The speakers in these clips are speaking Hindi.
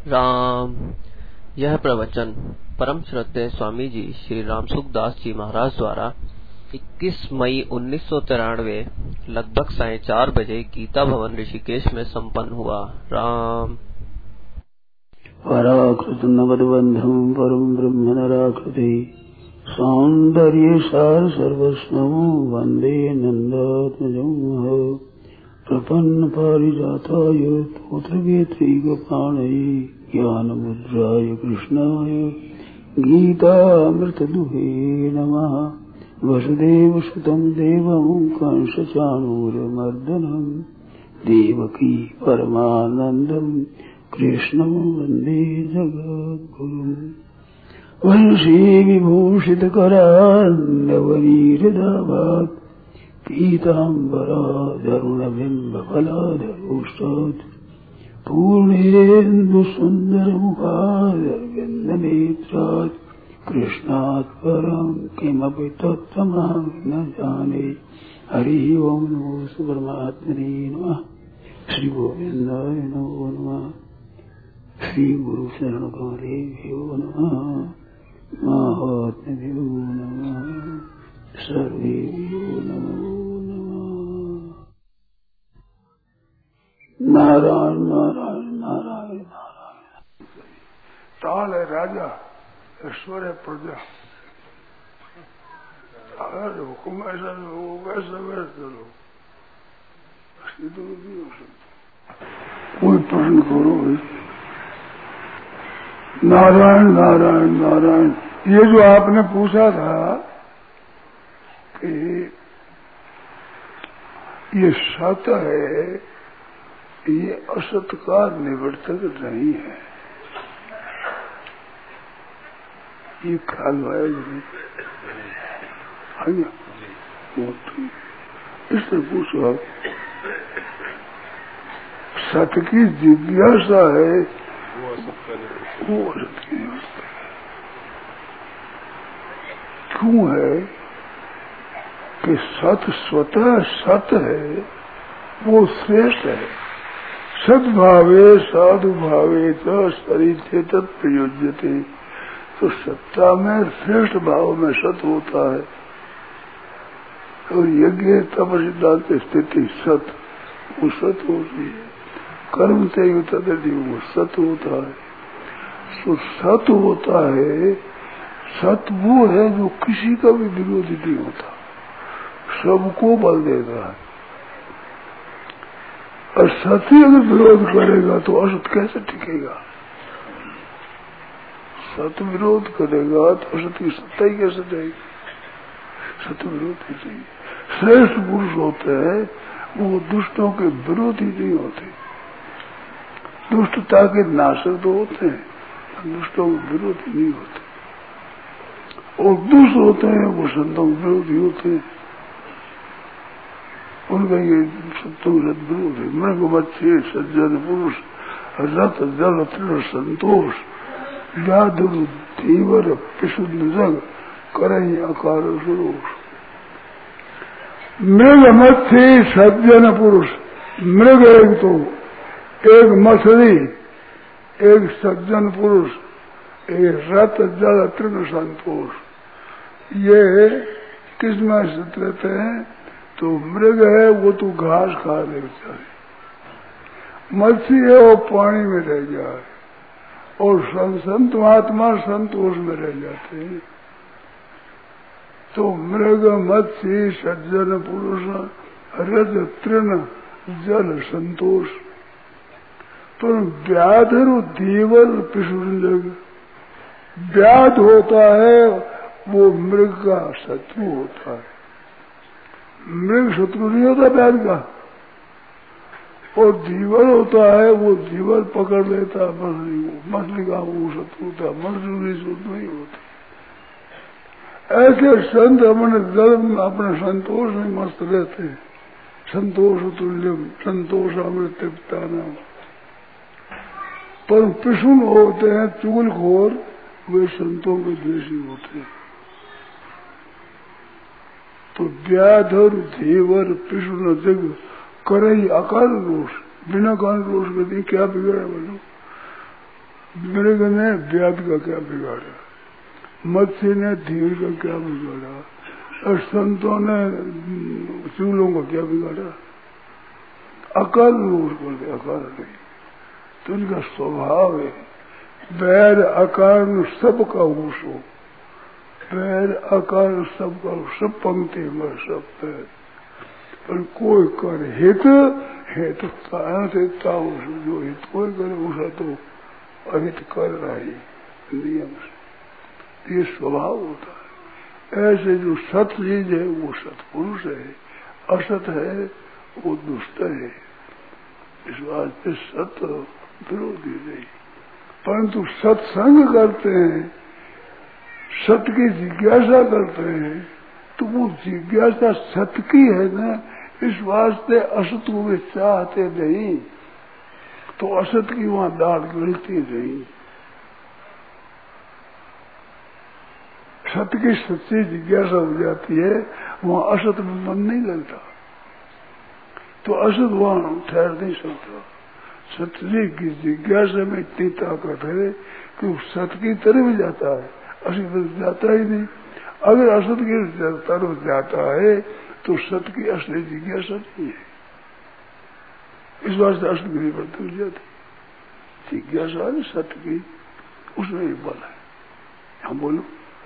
राम। यह प्रवचन परम श्रद्धेय स्वामी जी श्री रामसुख दास जी महाराज द्वारा 21 मई 1993 लगभग 4:30 बजे गीता भवन ऋषिकेश में संपन्न हुआ। राम। पराकृत नवद्बंधं परम ब्रह्म नराकृति सौंदर्य सार सर्वस्वं वंदे नंदात्मजं प्रपन्न पारिजाताय तोत्रवेत्रैकपाणये ज्ञानमुद्राय कृष्णाय गीतामृतदुहे नमः। वसुदेवसुतं देवं कंसचाणूरमर्दनं देवकी परमानन्दं कृष्णं वन्दे जगद्गुरुम्। वंशी विभूषितकरान्नवनीहृदाभात् पीताम्बरादरुणबिम्बफलाधरोष्टात् पूर्णेन्दुसुन्दरमुखादरविन्दनेत्रात् कृष्णात् परं किमपि तत्त्वमहं न जाने। हरि ओं नमो परमात्मने नमः। श्री गोविंदाय नमो नमः। श्री गुरु शरण कमलेभ्यो नमः। महात्म्यो नमः। सर्वेभ्यो नमो नमः। नारायण नारायण नारायण नारायण। ताल है राजा, ईश्वर है प्रजा। अगर हुक्म ऐसा हो वैसा वैसे लो, सीधे नहीं हो सकता। कोई प्रश्न करो। नारायण नारायण नारायण। ये जो आपने पूछा था कि ये सत है, ये असत का निवर्तक नहीं है, ये ख्याल आया नहीं आया। इससे पूछो, सत की जिज्ञासा है वो असत की निवर्तक क्यों है कि सत स्वतः सत है, वो श्रेष्ठ है। सद्भावे साधु भावे च शरीर तत्प्रयोज्यते। तो सत्ता में श्रेष्ठ भाव में सत होता है, और यज्ञ तप सिद्धांत स्थिति सत, वो सत होती है। कर्म से तदि वो सत होता है। तो सत होता है, सत वो है जो किसी का भी विरोधी नहीं होता, सबको बल देता है। और सत ही अगर विरोध करेगा तो असत कैसे टिकेगा? सत विरोध करेगा तो असत की सत्ता ही कैसे जाएगी? सत विरोध ही चाहिए। श्रेष्ठ पुरुष होते हैं वो दुष्टों के विरोधी नहीं होते। दुष्टता के नाशक तो होते हैं, दुष्टों के विरोधी नहीं होते। और दुष्ट होते हैं वो संतों के विरोधी होते हैं, उनका ये सत्यों रथ विरोध है। मृग बच्चे सज्जन पुरुष रथ जल तृण संतोष व्याधुर धीवर पिशुद्ध जग करई अकार सुरोष। मृग मत्स्य सज्जन पुरुष, मृग एक तो, एक मछली, एक सज्जन पुरुष, एक रथ जल तृण संतोष। ये किस में स्थित रहते हैं? तो मृग है वो तो घास खा ले बेचारे, मछली है वो पानी में रह जाए, और संत महात्मा संतोष में रह जाते हैं। तो मृग मत्स्य सज्जन पुरुष रज तृण जल संतोष। तो व्याधर देवल पिशुर, व्याध होता है वो मृग का शत्रु होता है। मृग शत्रु नहीं होता व्याध का, और जीवन होता है वो जीवन पकड़ लेता है मछली को, मछली का वो शत्रु होता है, मछली शत्रु नहीं होती। ऐसे संत अपने जन्म अपने संतोष में मस्त रहते हैं। संतोष तुल्यम संतोष अमृत तृप्ता नाम। पर पिशुन होते हैं चुगलखोर, वे संतों के द्वेषी होते हैं। तो व्याधर देवर पिशुन जग करई अकाल रोष, बिना काल रोष करती क्या बिगड़ा बोलो। मृग ने व्याध का क्या बिगाड़ा, मत्स्य ने धीर का क्या बिगाड़ा, और संतों ने चूलों का क्या बिगाड़ा। अकाल रूप कर दे, अकाल नहीं तो इनका स्वभाव है। बैर अकाल सबका ऊसो, बैर अकाल सबका, सब पंक्ति में सब पैर, पर कोई कर हित है तो जो हित कोई करे उसे तो अहित कर रहा है नियम से, ये स्वभाव होता है। ऐसे जो सत चीज है वो सतपुरुष है, असत है वो दुष्ट है। इस वास्ते सत विरोधी नहीं, परंतु सत्संग करते हैं, सत की जिज्ञासा करते हैं, तो वो जिज्ञासा सत की है ना, इस वास्ते असत को वे चाहते नहीं, तो असत की वहां दाढ़ गिरती नहीं। सत की सच्ची जिज्ञासा हो जाती है, वहां असत में मन नहीं लगता, तो असत वहां ठहर नहीं सकता। सत्य की जिज्ञासा में इतनी ताकत है कि सत की तरफ जाता है, असत तरफ जाता ही नहीं। अगर असत की तरफ जाता है तो सत की असली जिज्ञासा नहीं है, इस वास्ते असत की निवृत्ति हो जाती। जिज्ञासा है सत्य की, उसमें ही बल है। हम बोलो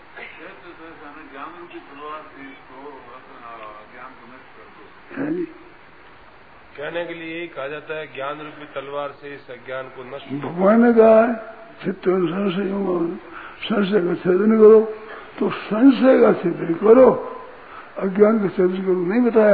कहने के लिए यही कहा जाता है, ज्ञान रूपी तलवार से इस अज्ञान को नष्ट। भगवान ने कहा है चित्त संशय का छेदन करो, तो संशय का छेदन करो, अज्ञान का छेदन करो नहीं बताया।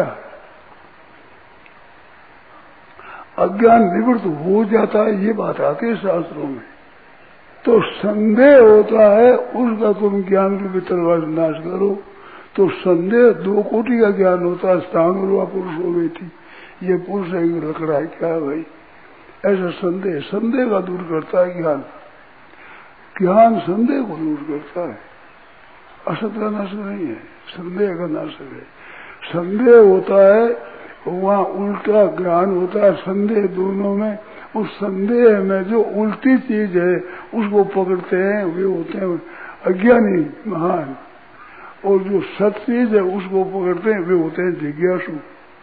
अज्ञान निवृत्त हो जाता है ये बात आती है शास्त्रों में, तो संदेह होता है उसका तुम ज्ञान रूपी तलवार से नाश करो। तो संदेह दो कोटि का ज्ञान होता है, स्थान हुआ पुरुष हो गई थी, ये पुरुष है लकड़ा है क्या है भाई, ऐसा संदेह, संदेह का दूर करता है ज्ञान। ज्ञान संदेह को दूर करता है, असत का नाश नहीं है, संदेह का नाश है। संदेह होता है वहाँ उल्टा ज्ञान होता है, संदेह दोनों में। उस संदेह में जो उल्टी चीज है उसको पकड़ते हैं, वे होते हैं अज्ञानी महान, और जो सत्य चीज है उसको पकड़ते हैं, वे होते हैं जिज्ञासु।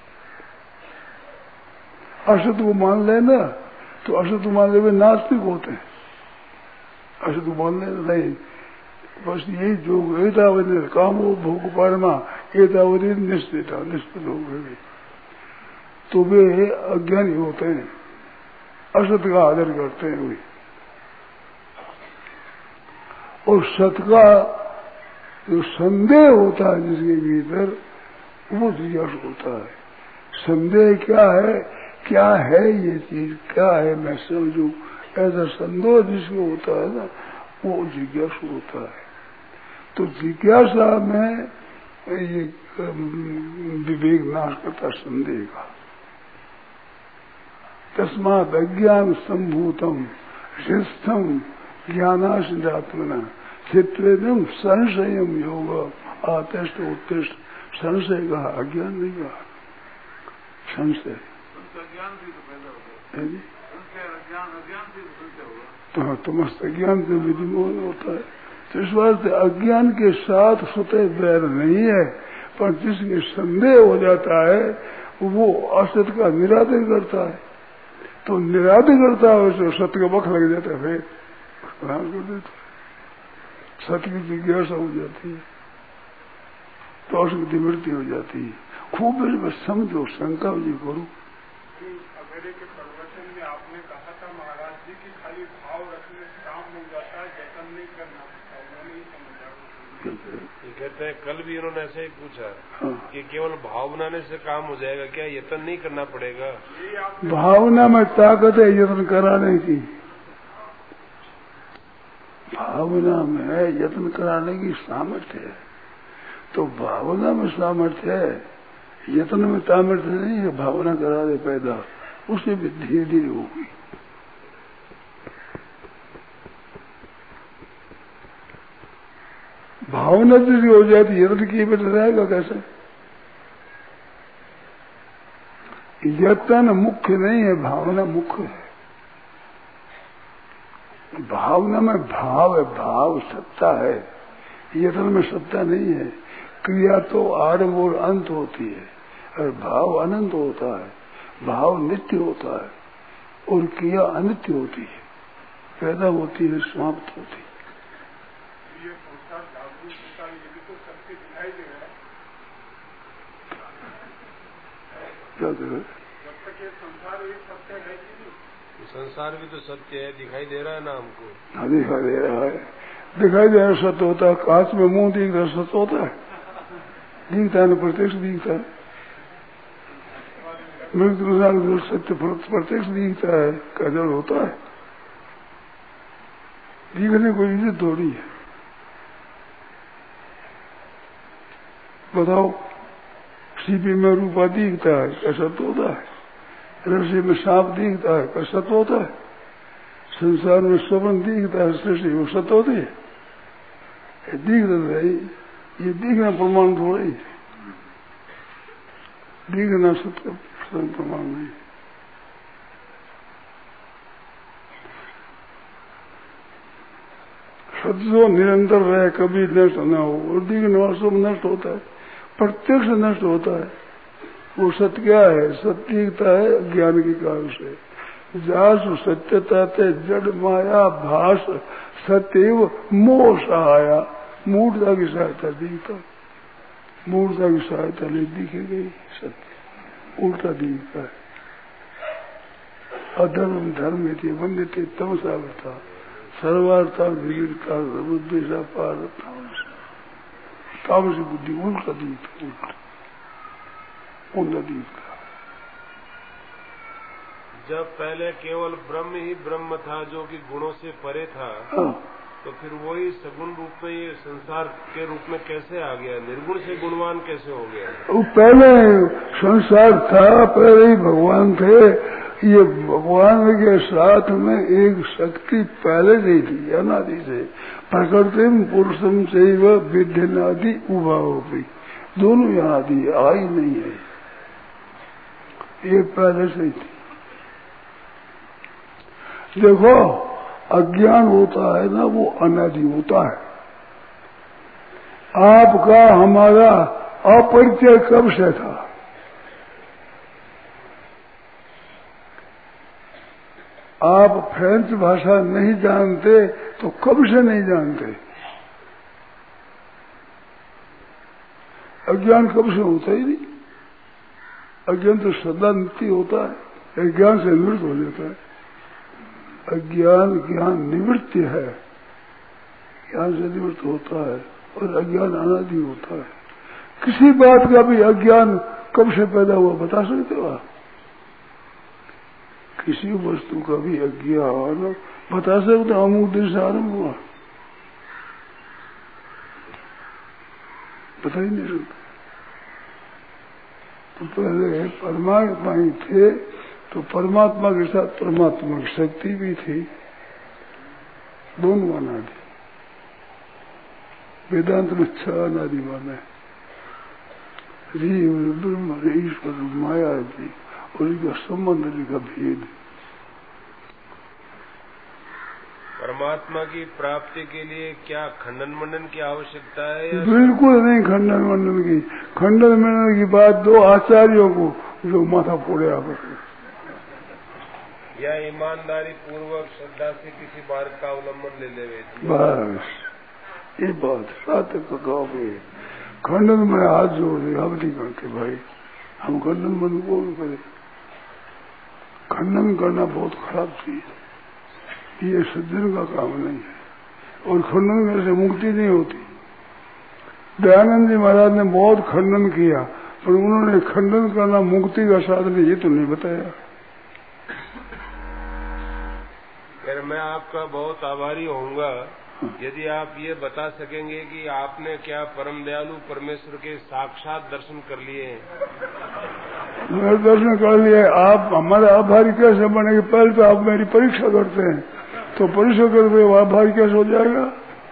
असत को मान लेना तो असत को मान ले वे नास्तिक होते हैं, असत को मान लेना नहीं, बस यही जो एतावत काम हो भोग परमा एतावत निश्चित निश्चित हो गए, तो वे अज्ञानी होते हैं, असत का आदर करते हैं वे। और सत का जो संदेह होता है जिसके भीतर, वो जिज्ञासु होता है। संदेह क्या है ये चीज, क्या है मैं समझू, ऐसा संदेह जिसको होता है ना, वो जिज्ञासु होता है। तो जिज्ञासा में ये विवेक नाश करता संदेह का। तस्मात् अज्ञान संभूतम शिस्थम ज्ञानाश्रितात्मना चित्रेदम संशयम योग आतिष्ठ उत्तिष्ठ। संशय कहा, अज्ञान नहीं कहा, संशय। तो तुमस्त अज्ञान से विधिमोहन होता है। तो इस वास्ते अज्ञान के साथ स्वतः बैर नहीं है, पर जिसके संदेह हो जाता है वो असत का निरादर करता है। तो निरादर करता है तो सत्य का वक्त लग जाता है, फिर प्रणाम कर देता है, सत्य की जिज्ञासा हो जाती है, तो असत की निवृत्ति हो जाती है। खूब इसमें समझो, शंका जी करो। अमेरिके के प्रवचन में आपने कहा था महाराज जी की खाली भाव रखने से काम हो जाता है, यतन नहीं करना पड़ता, उन्होंने ही समझा। ये कहते हैं कल भी उन्होंने ऐसे ही पूछा कि केवल भाव बनाने से काम हो जाएगा क्या, यतन नहीं करना पड़ेगा? भावना में ताकत है यत्न कराने की, भावना में यत्न कराने की सामर्थ्य है। तो भावना में सामर्थ्य है, यत्न में सामर्थ्य नहीं है। भावना करा दे पैदा, उसे भी धीरे धीरे होगी। भावना जैसी हो जाती, यत्न किए बिना रहेगा कैसे? यत्न मुख्य नहीं है, भावना मुख्य है। भावना में भाव है, भाव सत्ता है, ये असल में सत्ता नहीं है। क्रिया तो आरंभ और अंत होती है और भाव अनंत होता है, भाव नित्य होता है और क्रिया अनित्य होती है, पैदा होती है समाप्त होती है। ये संसार जागरूकता ये भी तो सबके दिखाई दे रहा है। क्या करें? जब तक ये संसार एक सत्य है कि नहीं, संसार भी तो सत्य है, दिखाई दे रहा है ना हमको। हाँ, दिखाई दे रहा है, दिखाई दे रहा सत्य होता है। कांच में मुंह दिख रहा सत्य होता है, दिखता है ना, प्रत्यक्ष दिखता है। मृत्यु सत्य प्रत्यक्ष दिखता है, कजल होता है, दिखने को इज्जत थोड़ी है। बताओ, सीपी में रूपा दिखता है, कैसा तो होता है। रस्सी में सांप दिखता है, कैसा तो होता है। संसार में स्वप्न दिखता है, सृष्टि वो सत्य होती है, दिख रहा है। ये दिखना प्रमाण थोड़ा ही, दिखना सत्य प्रमाण नहीं। सत्य जो निरंतर रहे, कभी नष्ट न हो, और दिखने वाला सब नष्ट होता है, प्रत्यक्ष नष्ट होता है। वो सत्य क्या है? सत्य दिखता है ज्ञान के कारण से। जासु सत्यता ते जड़ माया भाष सत्यव मोह सहाया, मूर्ता की सहायता दिखता, मूर्ता की सहायता नहीं दिखेगी। सत्य उल्टा दिखता है। अधर्म धर्म यदि वंदिते तमसा था सर्वार्था विविधता बुद्धिशा पार तामसी बुद्धि उल्टा दिखता, उल्टा दिखता। जब पहले केवल ब्रह्म ही ब्रह्म था जो कि गुणों से परे था, तो फिर वही सगुण रूप में ये संसार के रूप में कैसे आ गया? निर्गुण से गुणवान कैसे हो गया? वो पहले संसार था, पहले ही भगवान थे। ये भगवान के साथ में एक शक्ति पहले नहीं थी, अनादि से। प्रकृतिम पुरुषम से विद्यनादि उभा हो गई, दोनों यहाँ आदि आई नहीं है, ये पहले से ही थी। देखो, अज्ञान होता है ना, वो अनादि होता है। आपका हमारा अपरिचय कब से था? आप फ्रेंच भाषा नहीं जानते तो कब से नहीं जानते? अज्ञान कब से होता ही नहीं। अज्ञान तो सदा नित्य होता है, ज्ञान से निवृत्त हो जाता है। अज्ञान ज्ञान निवृत्ति है, ज्ञान से निवृत्त होता है, और अज्ञान अनादि होता है। किसी बात का भी अज्ञान कब से पैदा हुआ बता सकते हो आप? किसी वस्तु का भी अज्ञान बता सकते? अमुक दिन से आरंभ हुआ, बता ही नहीं सकते। तो पहले परमात्मा ही थे, तो परमात्मा के साथ परमात्मा की शक्ति भी थी, दोनों अनादि। वेदांत में 6 अनादि माने, जीव ब्रह्म ईश्वर माया जी, और इनका संबंध, इनका भेद। परमात्मा की प्राप्ति के लिए क्या खंडन मंडन की आवश्यकता है? बिल्कुल नहीं खंडन मंडन की। खंडन मंडन की बात दो आचार्यों को जो माथा फोड़े आपस में, या ईमानदारी पूर्वक श्रद्धा से किसी मार्ग का अवलंबन ले ले। बस ये बात साथ गाँव में खंडन में हाथ जोड़ दे, हम नहीं करते भाई, हम खंडन मन को भी करें। खंडन करना बहुत खराब चीज, ये सज्जन का काम नहीं है, और खंडन करने से मुक्ति नहीं होती। दयानंद जी महाराज ने बहुत खंडन किया, पर उन्होंने खंडन करना मुक्ति का साधन ये तो नहीं बताया। यार मैं आपका बहुत आभारी होऊंगा यदि आप ये बता सकेंगे कि आपने क्या परम दयालु परमेश्वर के साक्षात दर्शन कर लिए हैं। मैं दर्शन कर लिए, आप हमारे आभारी कैसे बनेंगे? पहले तो आप मेरी परीक्षा करते हैं, तो परीक्षा करते हो आभारी कैसे हो जाएगा?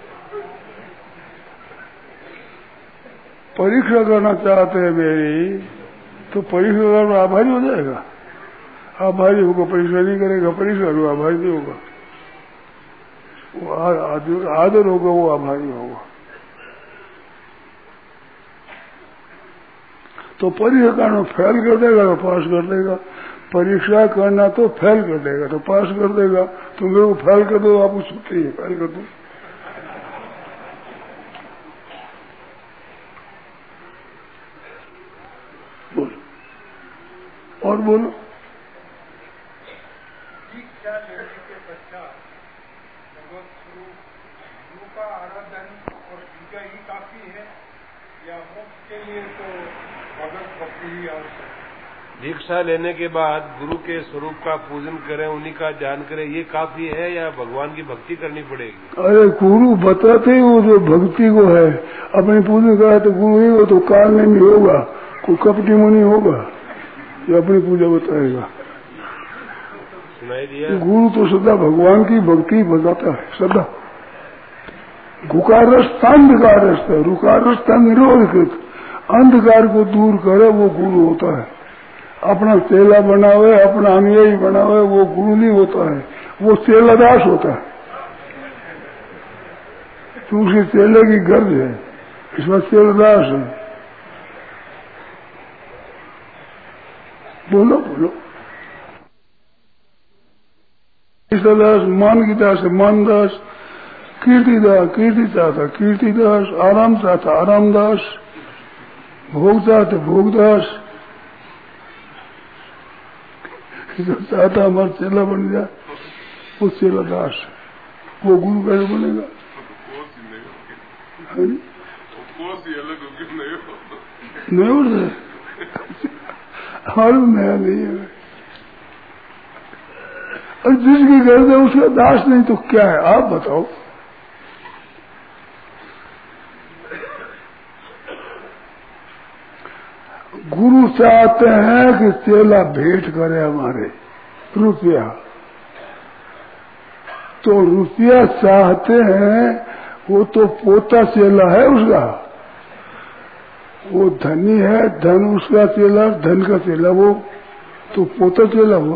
परीक्षा करना चाहते हैं मेरी, तो परीक्षा करना आभारी हो जाएगा? आभारी होगा, परीक्षा नहीं करेगा, परीक्षा करो आभारी नहीं होगा। वो आदर होगा, वो आभारी होगा। तो परीक्षा करना फेल कर देगा तो पास कर देगा, परीक्षा करना तो फेल कर देगा तो पास कर देगा। तो मेरे को फेल कर दो, आपको छुट्टी है, फेल कर दो। बोलो और बोलो। दीक्षा लेने के पश्चात भगवत स्वरूप गुरु का आराधन और पूजा ही काफी है या मोक्ष के लिए तो भगवत भक्ति ही आवश्यक है? दीक्षा लेने के बाद गुरु के स्वरूप का पूजन करें, उन्हीं का ध्यान करें, ये काफी है या भगवान की भक्ति करनी पड़ेगी? अरे गुरु बताते ही वो जो भक्ति को है, अपनी पूजा करा तो गुरु ही हो, तो काल में नहीं होगा, कोई कपटी मुनि होगा ये अपनी पूजा बताएगा। सुनाई दिया? गुरु तो सदा भगवान की भक्ति बताता है, सदा। गुकारस्थ अंधकारस्थ है, रुकारस्थ निरोधकृत, अंधकार को दूर करे वो गुरु होता है। अपना चेला बनावे, अपना अनुयायी बनावे, वो गुरु नहीं होता है, वो चेलादास होता है। तो उसके चेले की गर्ज है, इसमें चेलादास है। बोलो बोलो। चेलादास मान की दास है, मानदास। कीर्तिदास कीर्तिदास था, कीर्तिदास। आराम चाहता आरामदास। भोग चाहते भोगदास। जो चाहता हमारा चेला बन जाए वो चेला दास, वो गुरु कैसे बनेगा? नहीं उड़ते हमारे नया नहीं है। और जिसकी गर्द है उसका दास नहीं तो क्या है, आप बताओ। गुरु चाहते हैं कि चेला भेंट करे हमारे रुपया, तो रुपया चाहते हैं, वो तो पोता चेला है उसका, वो धनी है, धन उसका चेला, धन का चेला, वो तो पोता चेला हुआ।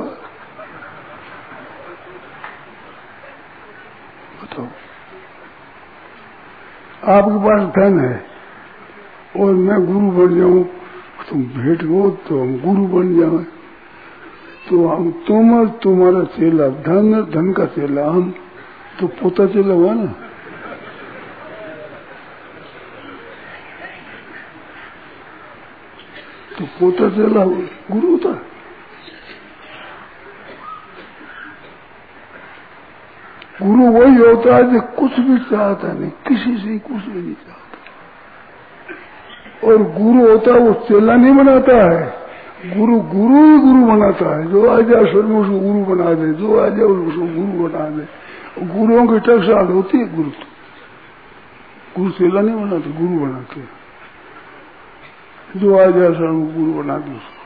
बताओ, आपके पास धन है और मैं गुरु बन जाऊं, तुम भेंट हो तो हम गुरु बन जाए, तो हम तुम और तुम्हारा चेला, धन धन का चेला, हम तो पोता चेला हुआ ना। तो पोता चेला गुरु होता है। गुरु वही होता है जो कुछ भी चाहता नहीं, किसी से कुछ भी नहीं चाहता। और गुरु होता है वो चेला नहीं बनाता है, गुरु गुरु ही गुरु बनाता है। जो आ जाए स्वर्ग में उसको गुरु बना दे, जो आ जाए उसको गुरु बना दे। गुरुओं की टकसाल होती है। गुरु तो गुरु चेला नहीं बनाते, गुरु बनाते हैं। जो आ जाए स्वर्ग गुरु बना दे उसको।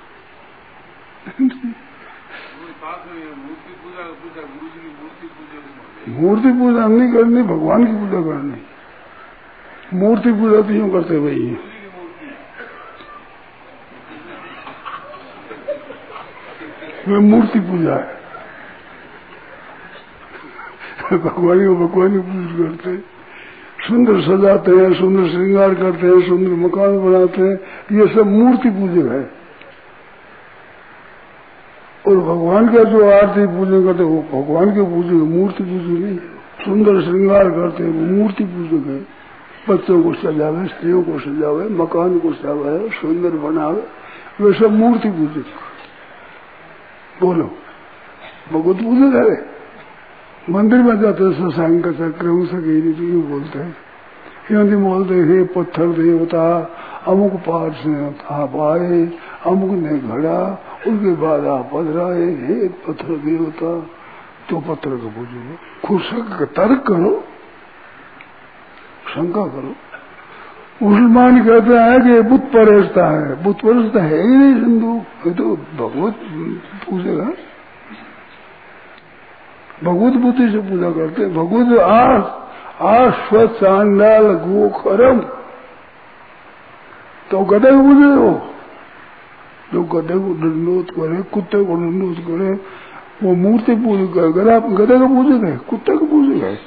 मूर्ति पूजा नहीं करनी, भगवान की पूजा करनी। मूर्ति पूजा तो यूं करते भाई, वे मूर्ति पूजा है। भगवान की पूजा करते हैं, सुंदर सजाते हैं, सुंदर श्रृंगार करते हैं, सुंदर मकान बनाते हैं, ये सब मूर्ति पूजा है। और भगवान का जो आरती पूजन करते वो भगवान के पूजन, मूर्ति पूजन नहीं। सुंदर श्रृंगार करते हैं वो मूर्ति पूजन है। बच्चों को सजावे, स्त्रियों को सजावे, मकान को सजावे, सुंदर बनावे, वे सब मूर्ति पूजक। बोलो, भगवत पूजक है। मंदिर में जाते सत्संग का चक्र सके यूं बोलते हैं, हिंदी बोलते हे पत्थर देवता अमुक पार से आप आए, अमुक ने घड़ा, उसके बाद आप पधराए, हे पत्थर देवता। तो पत्थर को पूजो, खुद तर्क करो, शंका करो। मुसलमान कहते हैं कि बुत परस्ता है, बुत परस्ता है ही नहीं हिंदू, ये तो भगवत पूजेगा, भगवत बुद्धि से पूजा करते। भगवत आश्वचांडाल गोखरम, तो गधे को पूजे हो, जो गधे को दंडोत करे, कुत्ते को दंडोत करे, वो मूर्ति पूजक है, गधे का पूजक है, कुत्ते का पूजक है,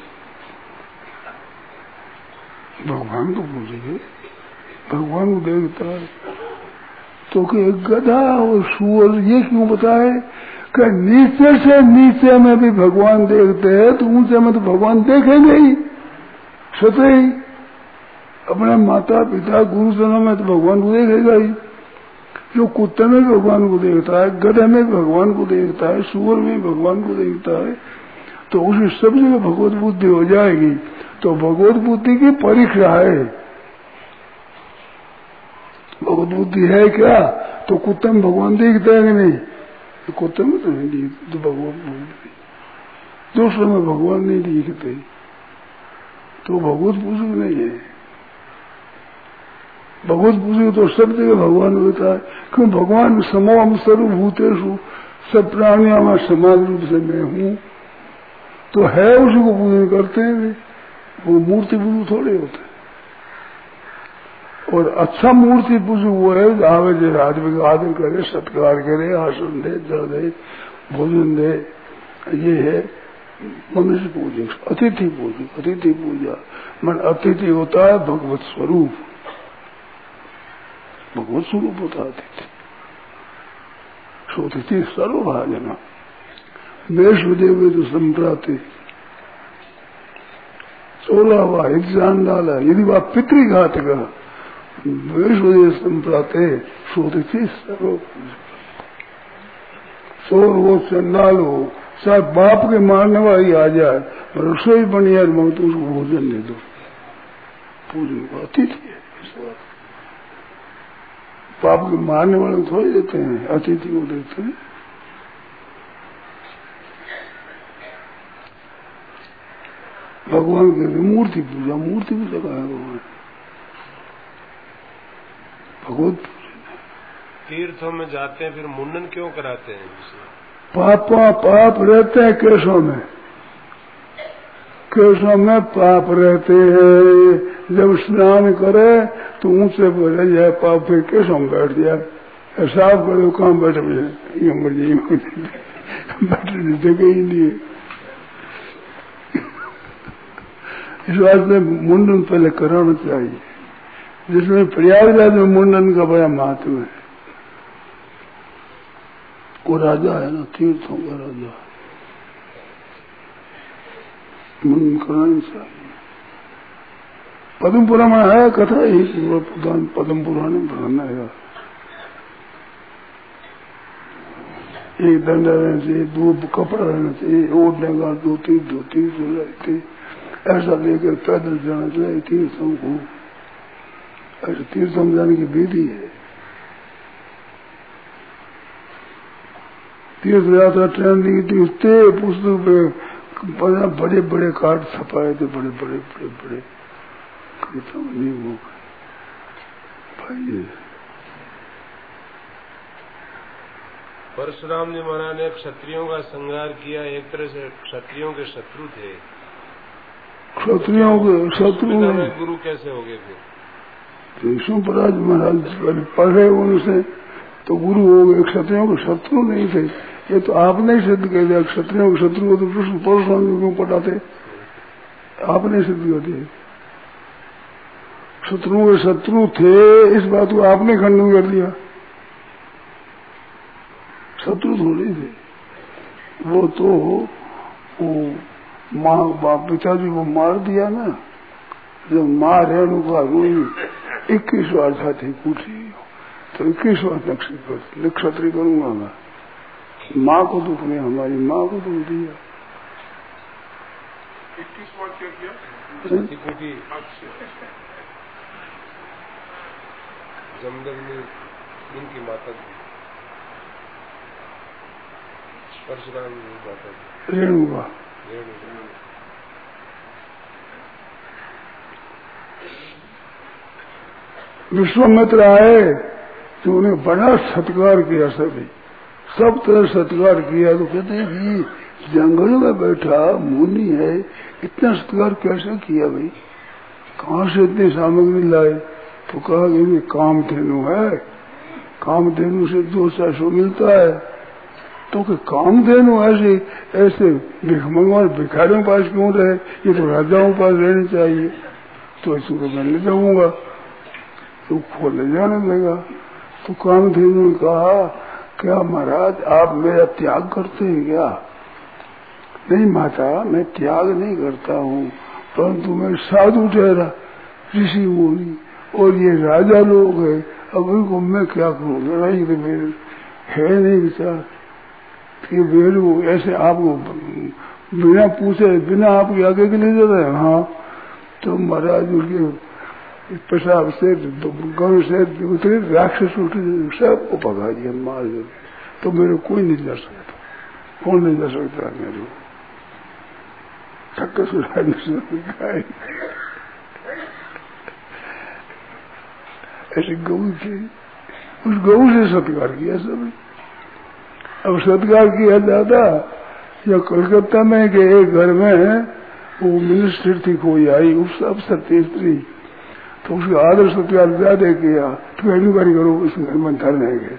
भगवान को पूजक है, भगवान को देखता है। तो कि गधा और सूअर ये क्यों बताए कि नीचे से नीचे में भी भगवान देखते हैं, तो ऊंचे में तो भगवान देखेंगे ही स्वतः ही। अपने माता पिता गुरुजनों में तो भगवान को देखेगा ही। जो कुत्ते में भगवान को देखता है, गधे में भगवान को देखता है, सूअर में भगवान को देखता है, तो उसी सब जगह भगवत बुद्धि हो जाएगी। तो भगवत बुद्धि की परीक्षा है। भगवत बुद्धि है क्या? तो कुत्ते में भगवान देखता है कि नहीं? तो कुत्ते में तो नहीं दिखते, तो भगवत बुद्धि। दूसरों में भगवान नहीं दिखते तो भगवत पूजक नहीं है। भगवत पूजक तो सब जगह भगवान होता है, क्यों? भगवान समोहम सर्वभूतेषु, सब प्राणियों में समान रूप से मैं हूँ, तो है उसी को पूजन करते हैं। वो मूर्ति पूजक थोड़े होते हैं। और अच्छा मूर्ति पूजक वो है आवे जो आदमी का आदर करे, सत्कार करे, आसन दे, जल दे, भोजन दे। ये है मनुष्य पूजक। अतिथि पूजक, अतिथि पूजा मन अतिथि होता है भगवत स्वरूप, भगवत स्वरूप होता है अतिथि। सोतिथि सर्वभाजना मेषदेव तो संप्राते 16वां एक जान डाला। यदि वह पितृघात का वेशदेव संप्राते सोतिथि सर्व। चोर हो, चंडाल हो, चाहे बाप के मारने वाली आ जाए, रसोई बनी है, मैं तो उसको भोजन दे दो। पूजन को अतिथि है। बाप के मारने वाले को थोड़ी देते हैं, अतिथि को देते हैं। भगवान के मूर्ति पूजा, मूर्ति पूजा का है भगवान। भगवत तीर्थों में जाते हैं, फिर मुंडन क्यों कराते हैं? पाप रहते हैं केशों में, केशों में पाप रहते हैं। जब स्नान करे तो ऊंचे पर रह जाए पाप, फिर केशों में बैठ जाए। साफ करे कहाँ बैठ जाए, ये मर जाए, बैठने जगह ही नहीं। इस वास्ते मुंडन पहले कराना चाहिए, जिसमें प्रयागराज में मुंडन का बड़ा महत्व है। वो राजा है ना, तीर्थों का राजा, मुंडन कराना चाहिए। पद्म पुराण में है कथा ही, पद्म पुराण में पढ़ाना है। एक दंड रहना चाहिए, दो कपड़ा रहना चाहिए, ओढ़ने का धोती ऐसा लेकर पैदल जाना चाहिए तीर्थों को। ऐसे तीर्थों में जाने की विधि है। तीर्थ यात्रा ट्रेन दी थी, उसते पुस्तक पे बड़े बड़े कार्ड छपाए थे, बड़े बड़े बड़े बड़े नहीं वो भाई। परशुराम जी महाराज ने क्षत्रियों का संहार किया, एक तरह से क्षत्रियों के शत्रु थे। क्षत्रियों के शत्रु गुरु कैसे हो गए फिर? विष्णुपराज महाराज पढ़े उनसे तो गुरु हो गए। क्षत्रियों के शत्रु नहीं थे, ये तो आपने सिद्ध कर दिया। क्षत्रियों के शत्रु हो तो परशुराम जी क्यों पढ़ाते? आपने सिद्ध कर दिया शत्रुओं के शत्रु थे, इस बात को आपने खंडन कर दिया। शत्रु थोड़ी थे वो, तो वो माँ बाप पिताजी को मार दिया ना, जब माँ रेणुका हुई 21 वर्ष थी पूछी, तो 21 वर्ष नक्षत्री करूंगा मैं। माँ को दुख नहीं, हमारी माँ को दुख दिया। 21 वर्ष क्या किया? जमदग्नि उनकी माता परशुराम माता रेणुका। विश्वामित्र आए तो उन्हें बड़ा सत्कार किया, सभी सब तरह सत्कार किया। तो कहते हैं कि जंगल में बैठा मुनि है, इतना सत्कार कैसे किया भाई? कहाँ से इतनी सामग्री लाए? तो कहा कि कामधेनु है, कामधेनु से 200 मिलता है, तो कि कामधेनु ऐसे भिखमंगों भिखारियों के पास क्यों रहे, ये तो राजाओं के पास रहनी चाहिए। तो इसको मैं ले जाऊंगा, तो खोले जाने लगा। तो कामधेनु ने कहा, क्या महाराज आप मेरा त्याग करते हैं क्या? नहीं माता, मैं त्याग नहीं करता हूँ, परंतु मैं साधु ठहरा, ऋषि मुनि, और ये राजा लोग है, अब उनको मैं क्या करूँ? लड़ाई तो मेरे है नहीं विचार कि वेलू ऐसे आपको बिना पूछे बिना आपके आगे के लिए जाता है। हाँ, तो महाराज उनके पेशाब से गौ से उतरे, राक्षस उठे, सबको भगा दिया, मार दिया। तो मेरे कोई नहीं जा सकता, कौन नहीं जा सकता मेरे को? ऐसे गौ थे, उस गौ से सत्कार किया सब। अब सत्कार किया जाता या कलकत्ता में के एक घर में वो मिनिस्टर थी, कोई आई अफसर थी स्त्री, तो उसका आदर सत्कार ज्यादा किया, तो इंक्वायरी करो इस घर में धरने गए।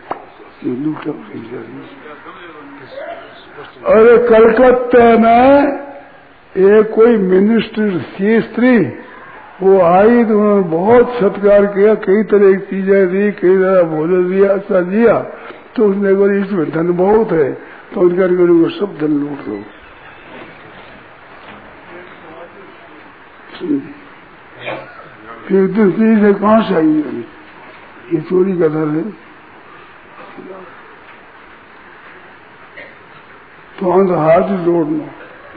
अरे कलकत्ता में एक कोई मिनिस्टर थी स्त्री, वो आई तो उन्होंने बहुत सत्कार किया, कई तरह की चीजें दी, कई तरह भोजन दिया, अच्छा दिया। तो उसने बोला इसमें धन बहुत है, तो उनका सब धन लूट दो। फिर दूसरी से कहां से आई? ये चोरी का धन है। तो हम तो हाथ ही जोड़ना,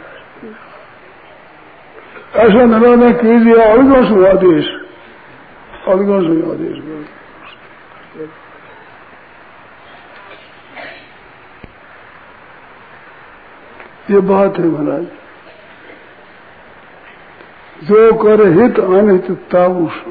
ऐसा न कीजिए। अलगों से आदेश, अलगों से आदेश। ये बात है महाराज, जो कर हित अनित ताउस।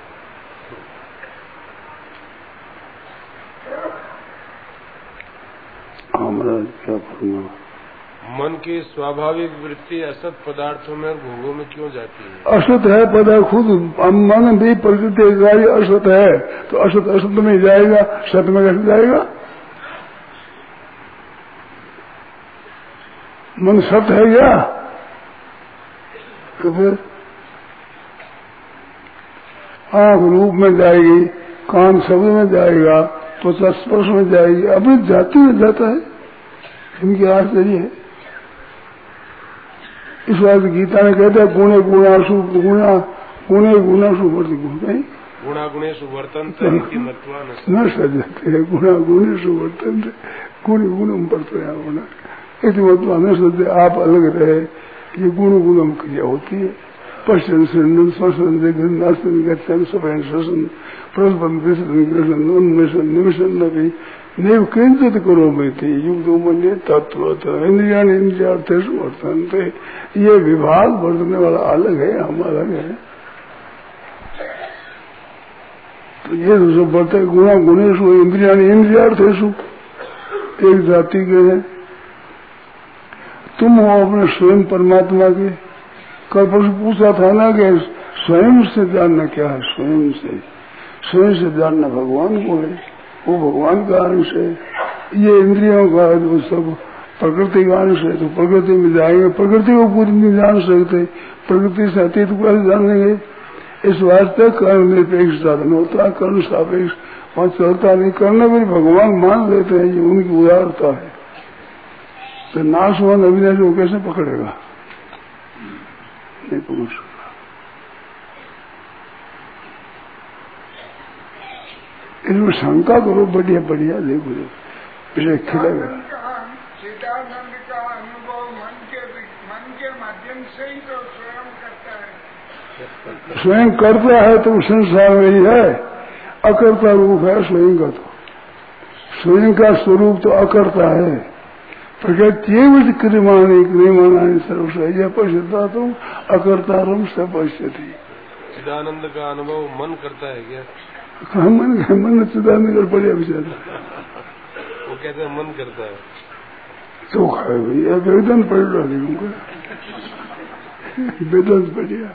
महाराज क्या करना? मन की स्वाभाविक वृत्ति असत पदार्थों में और भोगों में क्यों जाती है? असत है पदार्थ खुद, मन भी प्रकृति कार्य असत है, तो असत असत में जाएगा, सत में कैसे जाएगा? मन सत है क्या? तो फिर आंख रूप में जाएगी, कान शब्द में जाएगा, त्वचा स्पर्श में जाएगी, अपनी जाति में जाता है। इनकी आश्चर्य है। इस बात गीता में कहते हैं गुणे गुणाशु गुणा गुणे गुणाशु वर्ति गुण नहीं गुणा गुणेशु वर्तन्ते न सजते गुणा गुणेशु वर्तन्ते गुण गुणम वर्तया गुणा इति मत्वा न सजते। आप अलग रहे, ये गुण गुणम क्रिया होती है। पश्चन श्रृणन श्वसन देखन नासन गच्छन सभयन श्वसन प्रस्पन विसर्जन ग्रहण उन्मेषण निमिषन नभी नैव किंचित करो में थी युग मन्ये तत्व इंद्रिया इंद्रियार्थेषु वर्तन्ते। ये विभाग वर्तने वाला अलग है, हम अलग है। तो ये तो सब बढ़ते गुणा गुणेशु इंद्रिया इंद्रियार्थेषु एक जाति के हैं। तुम हो अपने स्वयं परमात्मा के। कल परसों पूछा था ना कि स्वयं से जानना क्या है? स्वयं से जानना भगवान को है, वो भगवान का अंश है। ये इंद्रियों का वो सब प्रकृति का अंश है, तो प्रकृति में जाएंगे, प्रकृति को पूरी नहीं जान सकते, प्रकृति से अतीत को कैसे जान लेंगे? इस वास्ते कर्म निरपेक्ष साधन होता है, कर्म सापेक्ष वहां चलता नहीं। करना भी भगवान मान लेते हैं, ये उनकी उदारता है। तो नाशवान अविनाश को कैसे पकड़ेगा? नहीं पहुंच सकता। इसमें शंका करो, बढ़िया बढ़िया देखो, इसे खिलेगा। चिदानंद का अनुभव मन के माध्यम से ही तो स्वयं करता है। स्वयं करता है तो संसार में ही है, अकर्ता रूप है स्वयं का। तो स्वयं का स्वरूप तो अकर्ता है। प्रकृति क्रियमाणी क्रियमाणानि सर्वशः पश्यता तो अकर्तारम स पश्यति। चिदानंद का अनुभव मन करता है क्या? मन चिदानंद कर बढ़िया विचार। वो कहते हैं मन करता है। तो खाए भैया वेदांत पढ़ रहा देखूंगा, वेदांत बढ़िया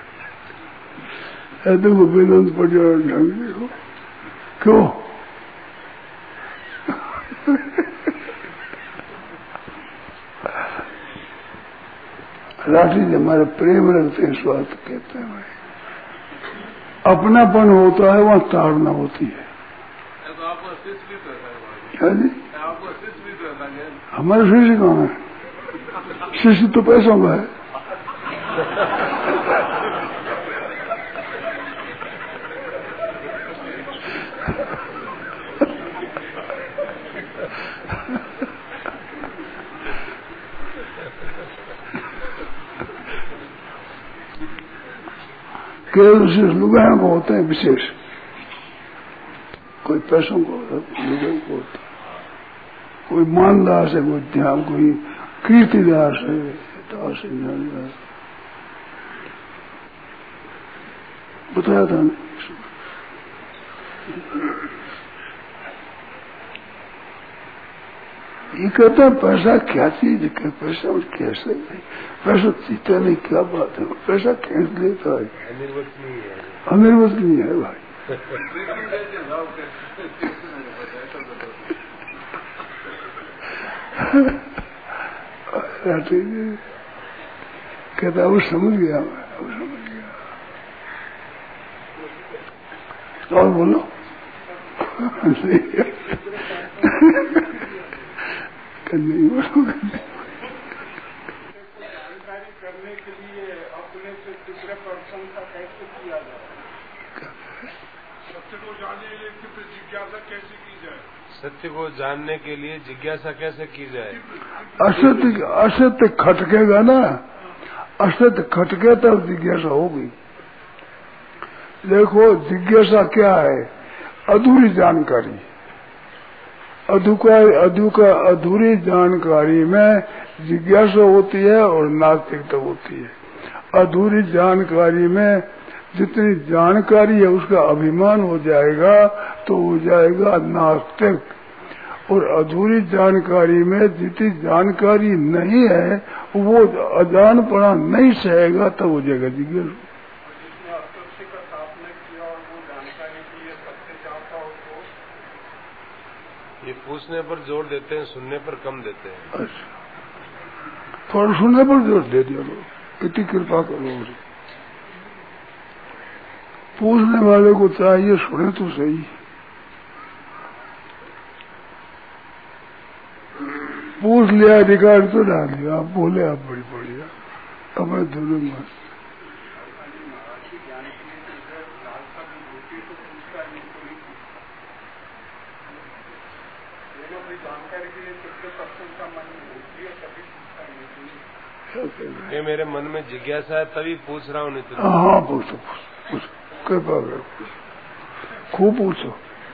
है। देखो वेदांत बढ़िया ढंग देखो क्यों राठी जी हमारे प्रेम रखते हैं, स्वार्थ कहते हैं भाई। अपनापन होता है वहाँ ताड़ना होती है। क्या जी? हमारे शिष्य कौन है? शिष्य तो पैसों का है। केवल शिष्य लुगायों को होते हैं विशेष, कोई पैसों को होता है, लुगायों को होता है, कोई मानदास है, कोई ध्यान, कोई कीर्तिदास है, दास है, बताया था ना। ये कहता है पैसा क्या चीज है, पैसा कैसे नहीं, पैसा जीता नहीं, क्या बात है, पैसा खींच लेता है, अनिर्वचनीय है भाई। कहता वो समझ गया, वो समझ गया। और बोलो नहीं बोलो। जानकारी करने के लिए अपने से दूसरे पर्सन का कैसे किया जाए? सत्य को जानने के लिए जिज्ञासा कैसे की जाए? सत्य को जानने के लिए जिज्ञासा कैसे की जाए? असत्य खटकेगा ना, असत्य खटके तब जिज्ञासा होगी। देखो जिज्ञासा क्या है? अधूरी जानकारी। अधूरी जानकारी में जिज्ञासा होती है और नास्तिकता होती है। अधूरी जानकारी में जितनी जानकारी है उसका अभिमान हो जाएगा तो हो जाएगा नास्तिक, और अधूरी जानकारी में जितनी जानकारी नहीं है वो अजानपना नहीं सहेगा तब हो जाएगा जिज्ञासा। ये पूछने पर जोर देते हैं, सुनने पर कम देते हैं। अच्छा, थोड़ा सुनने पर जोर दे दिया लो, इतनी कृपा करो। पूछने वाले को चाहिए सुने तो सही। पूछ लिया, अधिकार तो डाल दिया, आप बोले आप बड़ी बढ़िया, अब मैं दूंगा। ये मेरे मन में जिज्ञासा है तभी पूछ रहा हूँ। नहीं तो हाँ पूछो, पूछो, कृपा करो, खूब पूछो,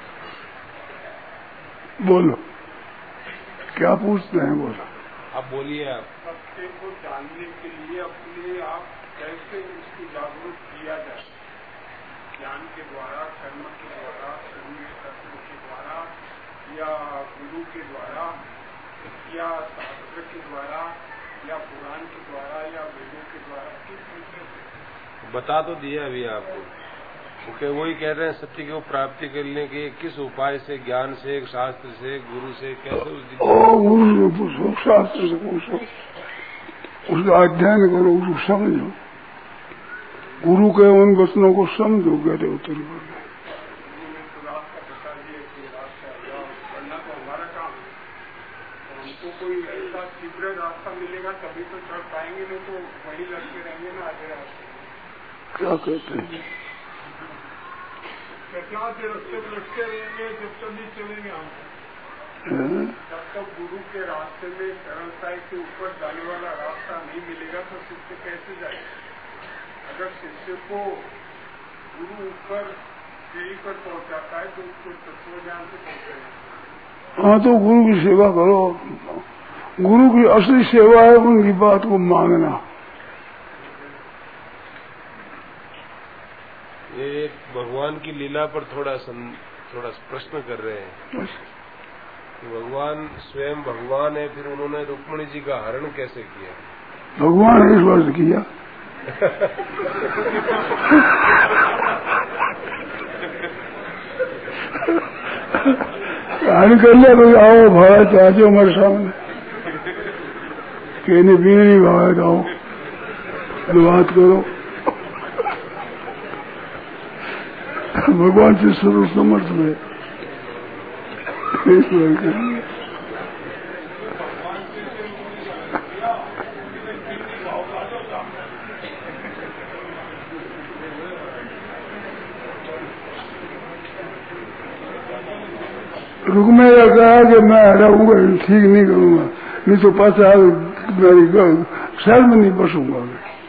बोलो क्या पूछते हैं, बोलो। आप बोलिए। आप सत्य को जानने के लिए अपने आप कैसे उसको जागरूक किया जाए? ज्ञान के द्वारा, कर्म के द्वारा, शरीर तत्व के द्वारा, या गुरु के द्वारा, या शास्त्र के द्वारा, या पुराण के द्वारा, या वेदों के द्वारा, किस विषय से? बता तो दिया अभी आपको, क्योंकि वही कह रहे हैं सत्य को प्राप्ति करने के किस उपाय से, ज्ञान से, शास्त्र से, गुरु से, कैसे गुरु से पूछो, शास्त्र से पूछो, उसका अध्ययन करो, उसको समझो, गुरु के उन वचनों को समझो, गहरे उतर कर। हमको कोई ऐसा शीघ्र रास्ता मिलेगा तभी तो चढ़ पाएंगे, नहीं तो वही लड़के रहेंगे ना आगे रास्ते। क्या कहते हैं? कितना देर रास्ते में लटके रहेंगे जब तक नहीं चलेंगे हम। जब तक गुरु के रास्ते में सरलता के ऊपर जाने वाला रास्ता नहीं मिलेगा तो शिष्य कैसे जाएगा? अगर शिष्य को गुरु ऊपर सीढ़ी पर पहुंचाता है तो उसको तत्व ज्ञान से पहुंचेगा। हाँ तो गुरु की सेवा करो, गुरु की असली सेवा है उनकी बात को मानना। ये भगवान की लीला पर थोड़ा प्रश्न कर रहे हैं कि भगवान स्वयं भगवान है, फिर उन्होंने रुक्मिणी जी का हरण कैसे किया? भगवान ने इस वर्ष किया। हरण कर लिया, भाई आओ भाई, आ जाओ हमारे सामने, कहने भी नहीं भाई आओ, बात करो। भगवान से सर्व समर्थ में रुक में यह कहा कि मैं हटाऊंगा, ठीक नहीं करूंगा, नहीं तो पासा मेरी शर्म नहीं बसूंगा।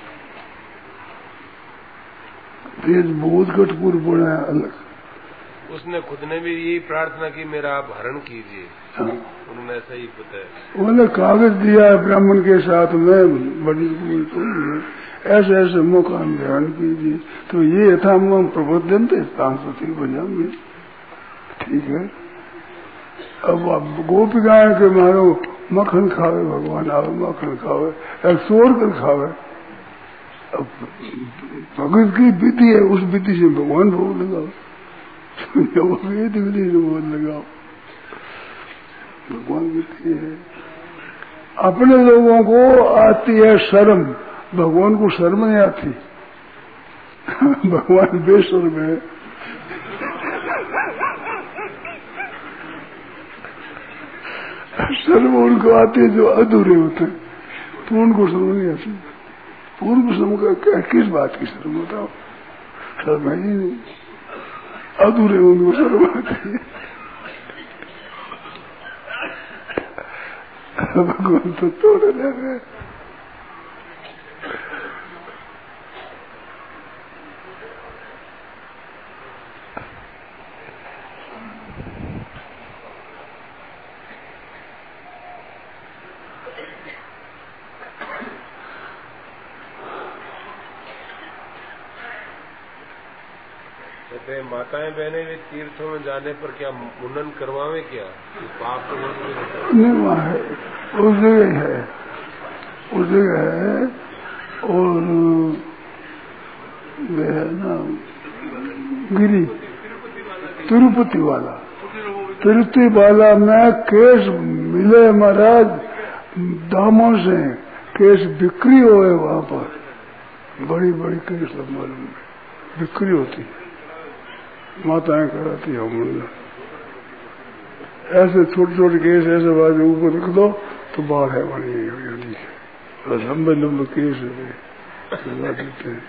तेज बहुत कठपुर पड़ा है अलग। उसने खुद ने भी यही प्रार्थना की, मेरा आप हरण कीजिए। हाँ। उन्होंने ऐसा ही बताया। उन्होंने कागज दिया है ब्राह्मण के साथ में, बड़ी ऐसे ऐसे मौका ध्यान कीजिए। तो ये था हम प्रबोधन थे सांस्कृतिक बजा में, ठीक है। अब आप गोपिकाएं के मारो मक्खन खावे, भगवान आवे मक्खन खावे, एक सोर कर खावे। अब भगत की विधि है, उस विधि से भगवान भोग लगाओ, विधि से भोग लगाओ, भगवान विधि है। अपने लोगों को आती है शर्म, भगवान को शर्म नहीं आती। भगवान बेशर्म है। शर्म उनको आती है जो अधूरे होते हैं, पूर्ण को शर्म नहीं आती। पूर्ण को शर्म का किस बात की शर्म बताओ? शर्म है ही नहीं, अधूरे उनको शर्म आती है। भगवान तो तोड़ ले रहे। माताएं बहनें भी तीर्थों में जाने पर क्या मुंडन करवावे क्या? पाप तो नहीं, वहाँ है, उस जगह है, उस जगह है। और वे है ना गिरी तिरुपति वाला, तिरुपति वाला में केस मिले महाराज, दामों से केस बिक्री हुए वहाँ पर, बड़ी बड़ी केस मालूम बिक्री होती है, माताएं कराती है मुंडन। ऐसे छोटे छोटे केस ऐसे बात ऊपर रख दो तो बाढ़ है बनी है, लंबे लंबे केस देते हैं।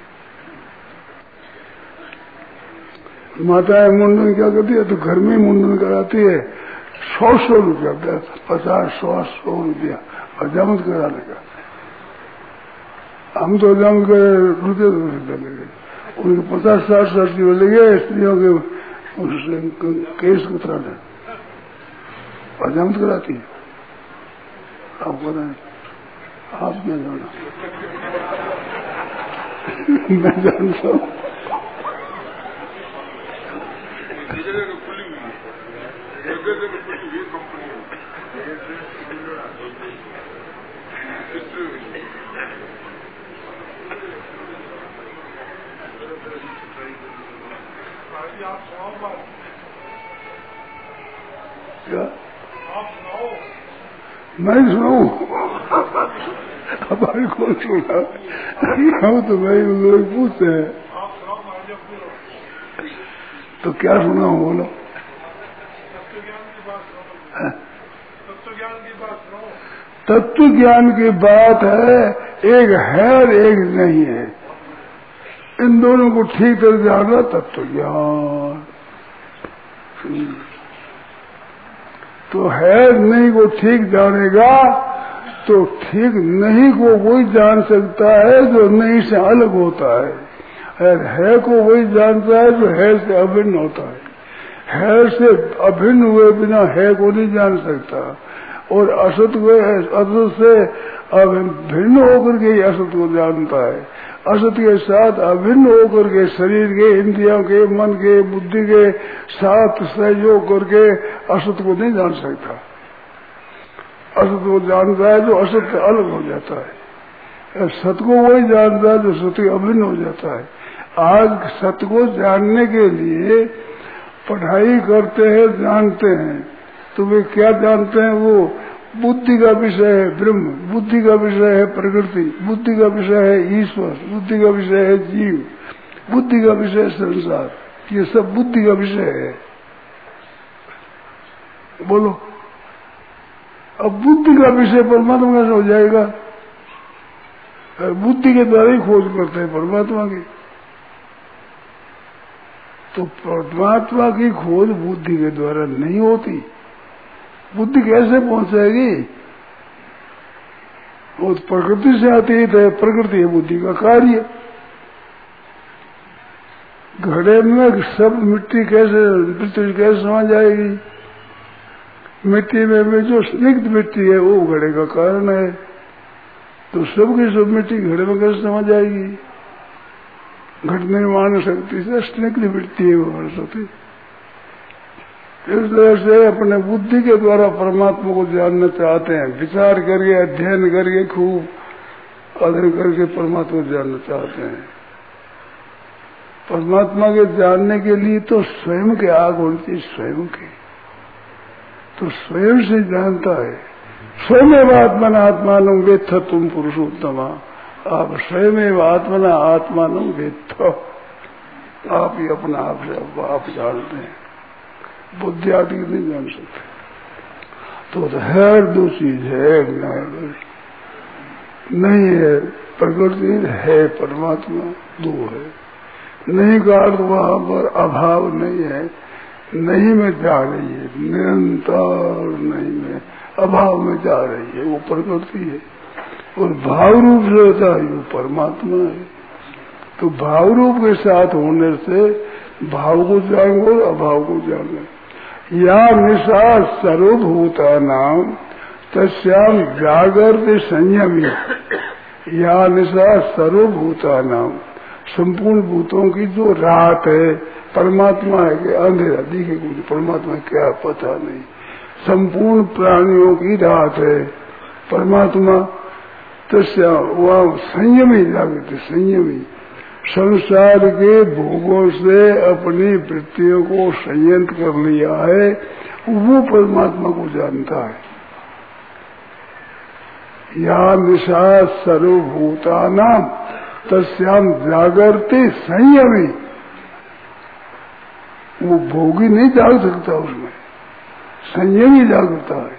माताएं मुंडन क्या करती है? तो घर में मुंडन कराती है, 100 रुपया, 50-100 रुपया हजामत कराने का। हम तो हजामत कर रुपये लगे, उनके 50-60 रुपये लगे स्त्रियों के केस कुतराने, हजामत कराती है। आप बताएं, आप क्या जाना? मैं जानता हूँ। क्या मैं सुनाऊं? हमारे कौन सुना? तो भाई लोग पूछते हैं तो क्या सुनाऊं? बोलो। तत्व ज्ञान की बात है, एक है और एक नहीं है, इन दोनों को ठीक तरह जानना तत्व ज्ञान। तो है नहीं को ठीक जानेगा तो ठीक नहीं को वही जान सकता है जो नहीं से अलग होता है, और है को वही जानता है जो है से अभिन्न होता है। है से अभिन्न हुए बिना है को नहीं जान सकता, और असत को असत से भिन्न होकर के असत को जानता है। असत के साथ अभिन्न होकर के शरीर के, इंद्रियों के, मन के, बुद्धि के साथ सहयोग करके असत को नहीं जान सकता। असत को जानता है जो असत से अलग हो जाता है, सत को वही जानता है जो सत अभिन्न हो जाता है। आज सत को जानने के लिए पढ़ाई करते हैं, जानते हैं, तो वे क्या जानते हैं? वो बुद्धि का विषय है ब्रह्म, बुद्धि का विषय है प्रकृति, बुद्धि का विषय है ईश्वर, बुद्धि का विषय है जीव, बुद्धि का विषय है संसार। ये सब बुद्धि का विषय है। बोलो, अब बुद्धि का विषय परमात्मा कैसे हो जाएगा? बुद्धि के द्वारा ही खोज करते हैं परमात्मा की। तो परमात्मा की खोज बुद्धि के द्वारा नहीं होती। बुद्धि कैसे पहुंचेगी? वो प्रकृति से अतीत है, प्रकृति है बुद्धि का कार्य। घड़े में सब मिट्टी कैसे, पृथ्वी कैसे समा जाएगी? मिट्टी में जो स्निग्ध मिट्टी है वो घड़े का कारण है। तो सबकी सब मिट्टी घड़े में कैसे समा जाएगी? घट निर्माण शक्ति से स्निग्ध मिट्टी है वो सकती। इसलिए से अपने बुद्धि के द्वारा परमात्मा को जानना चाहते हैं, विचार करके अध्ययन करके खूब अध्ययन करके परमात्मा को जानना चाहते हैं। परमात्मा के जानने के लिए तो स्वयं के आग होनी चाहिए, स्वयं के। तो स्वयं से जानता है। स्वयं आत्मना आत्मानं वेत्थ तुम पुरुषोत्तमा। आप स्वयं आत्मना आत्मानं वेत्थ, आप ही अपना आप से आप जानते हैं, बुद्धि आदि नहीं जान सकते। तो है दो चीज है, नहीं है प्रकृति है परमात्मा, दो है। नहीं का अर्थ वहां पर अभाव नहीं है, नहीं में जा रही है, निरंतर नहीं में अभाव में जा रही है, वो प्रकृति है। और भाव रूप से होता है वो परमात्मा है। तो भाव रूप के साथ होने से भाव को जानेंगे और अभाव को जानेंगे। या निशा सर्वभूता नाम तस्याम जागृत संयमी। या निशा सर्वभूता नाम, संपूर्ण भूतों की जो रात है, परमात्मा है कि अंधेरा दिखे कुछ, परमात्मा क्या पता नहीं। संपूर्ण प्राणियों की रात है परमात्मा। तस्या वह संयमी जागृत, संयमी संसार के भोगों से अपनी वृत्तियों को संयत कर लिया है, वो परमात्मा को जानता है। या निशा सर्वभूतानां तस्याम जागृते संयमी। वो भोगी नहीं जाग सकता, उसमें संयमी जागृता है।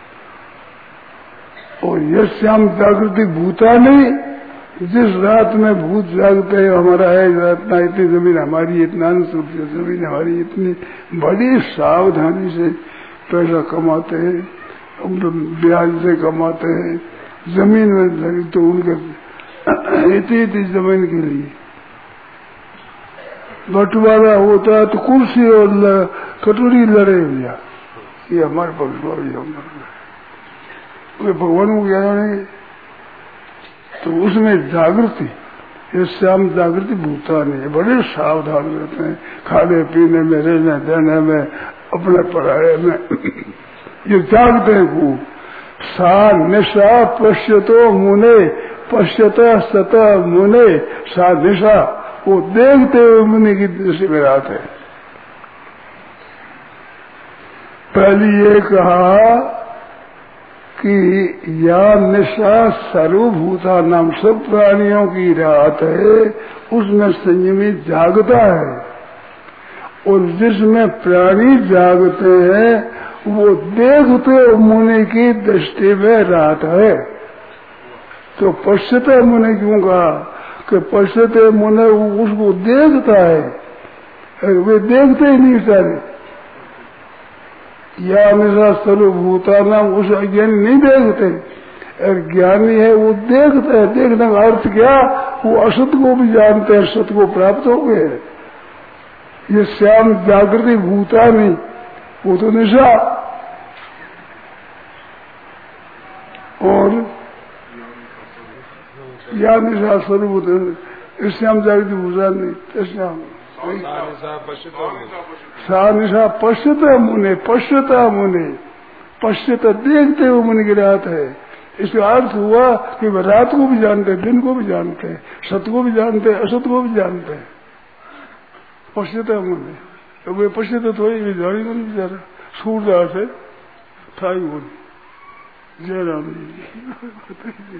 और यश्याम जागृति भूता नहीं, जिस रात में भूत जागते हैं, हमारा है इतना, इतनी जमीन हमारी, इतना जमीन हमारी, इतनी बड़ी सावधानी से पैसा कमाते हैं, ब्याज से कमाते हैं, जमीन में तो उनके इतनी जमीन के लिए बंटवारा होता है तो कुर्सी और कटोरी लड़े भैया, ये हमारे पक्ष भगवान को क्या नहीं। तो उसमें जागृति, श्याम जागृति भूता नहीं, बड़े सावधान रहते हैं खाने पीने में, रहने देने में, अपने पढ़ाई में, ये जागते हैं खूब। सा निशा पश्यतो मुने पश्यत सत मुने, सा निशा, वो देखते हुए मुनि की दृष्टि में रात है। पहले ये कहा कि या निशा सर्वभूता नाम, सब प्राणियों की रात है, उसमें संयमी जागता है। और जिसमें प्राणी जागते हैं वो देखते मुनि की दृष्टि में रात है। तो पश्यते मुनि क्यों कहा कि पश्यते मुनि उसको देखता है, वे देखते ही नहीं सारे। या निशा सर्वभूता नाम, उस अज्ञानी नहीं देखते, और ज्ञानी है वो देखते हैं। देखने का अर्थ क्या, वो असत को भी जानते हैं, सत को प्राप्त हो गए। ये श्याम जागृति भूता नहीं, वो तो निशा। और या निशा सर्वभूत, श्याम जागृति भूता नहीं, श्याम सा निशा पश्यता मुने, पश्यता मुने, पश्यता देखते हुए मुनि की रात है। इसका अर्थ हुआ कि वह रात को भी जानते हैं, दिन को भी जानते हैं, सत्य को भी जानते हैं, असत्य को भी जानते हैं। पश्यता मुने, तो वे पश्यता थोड़ी भी जानी नहीं बेचारा, सूरदास है था ही बोली। जय राम जी।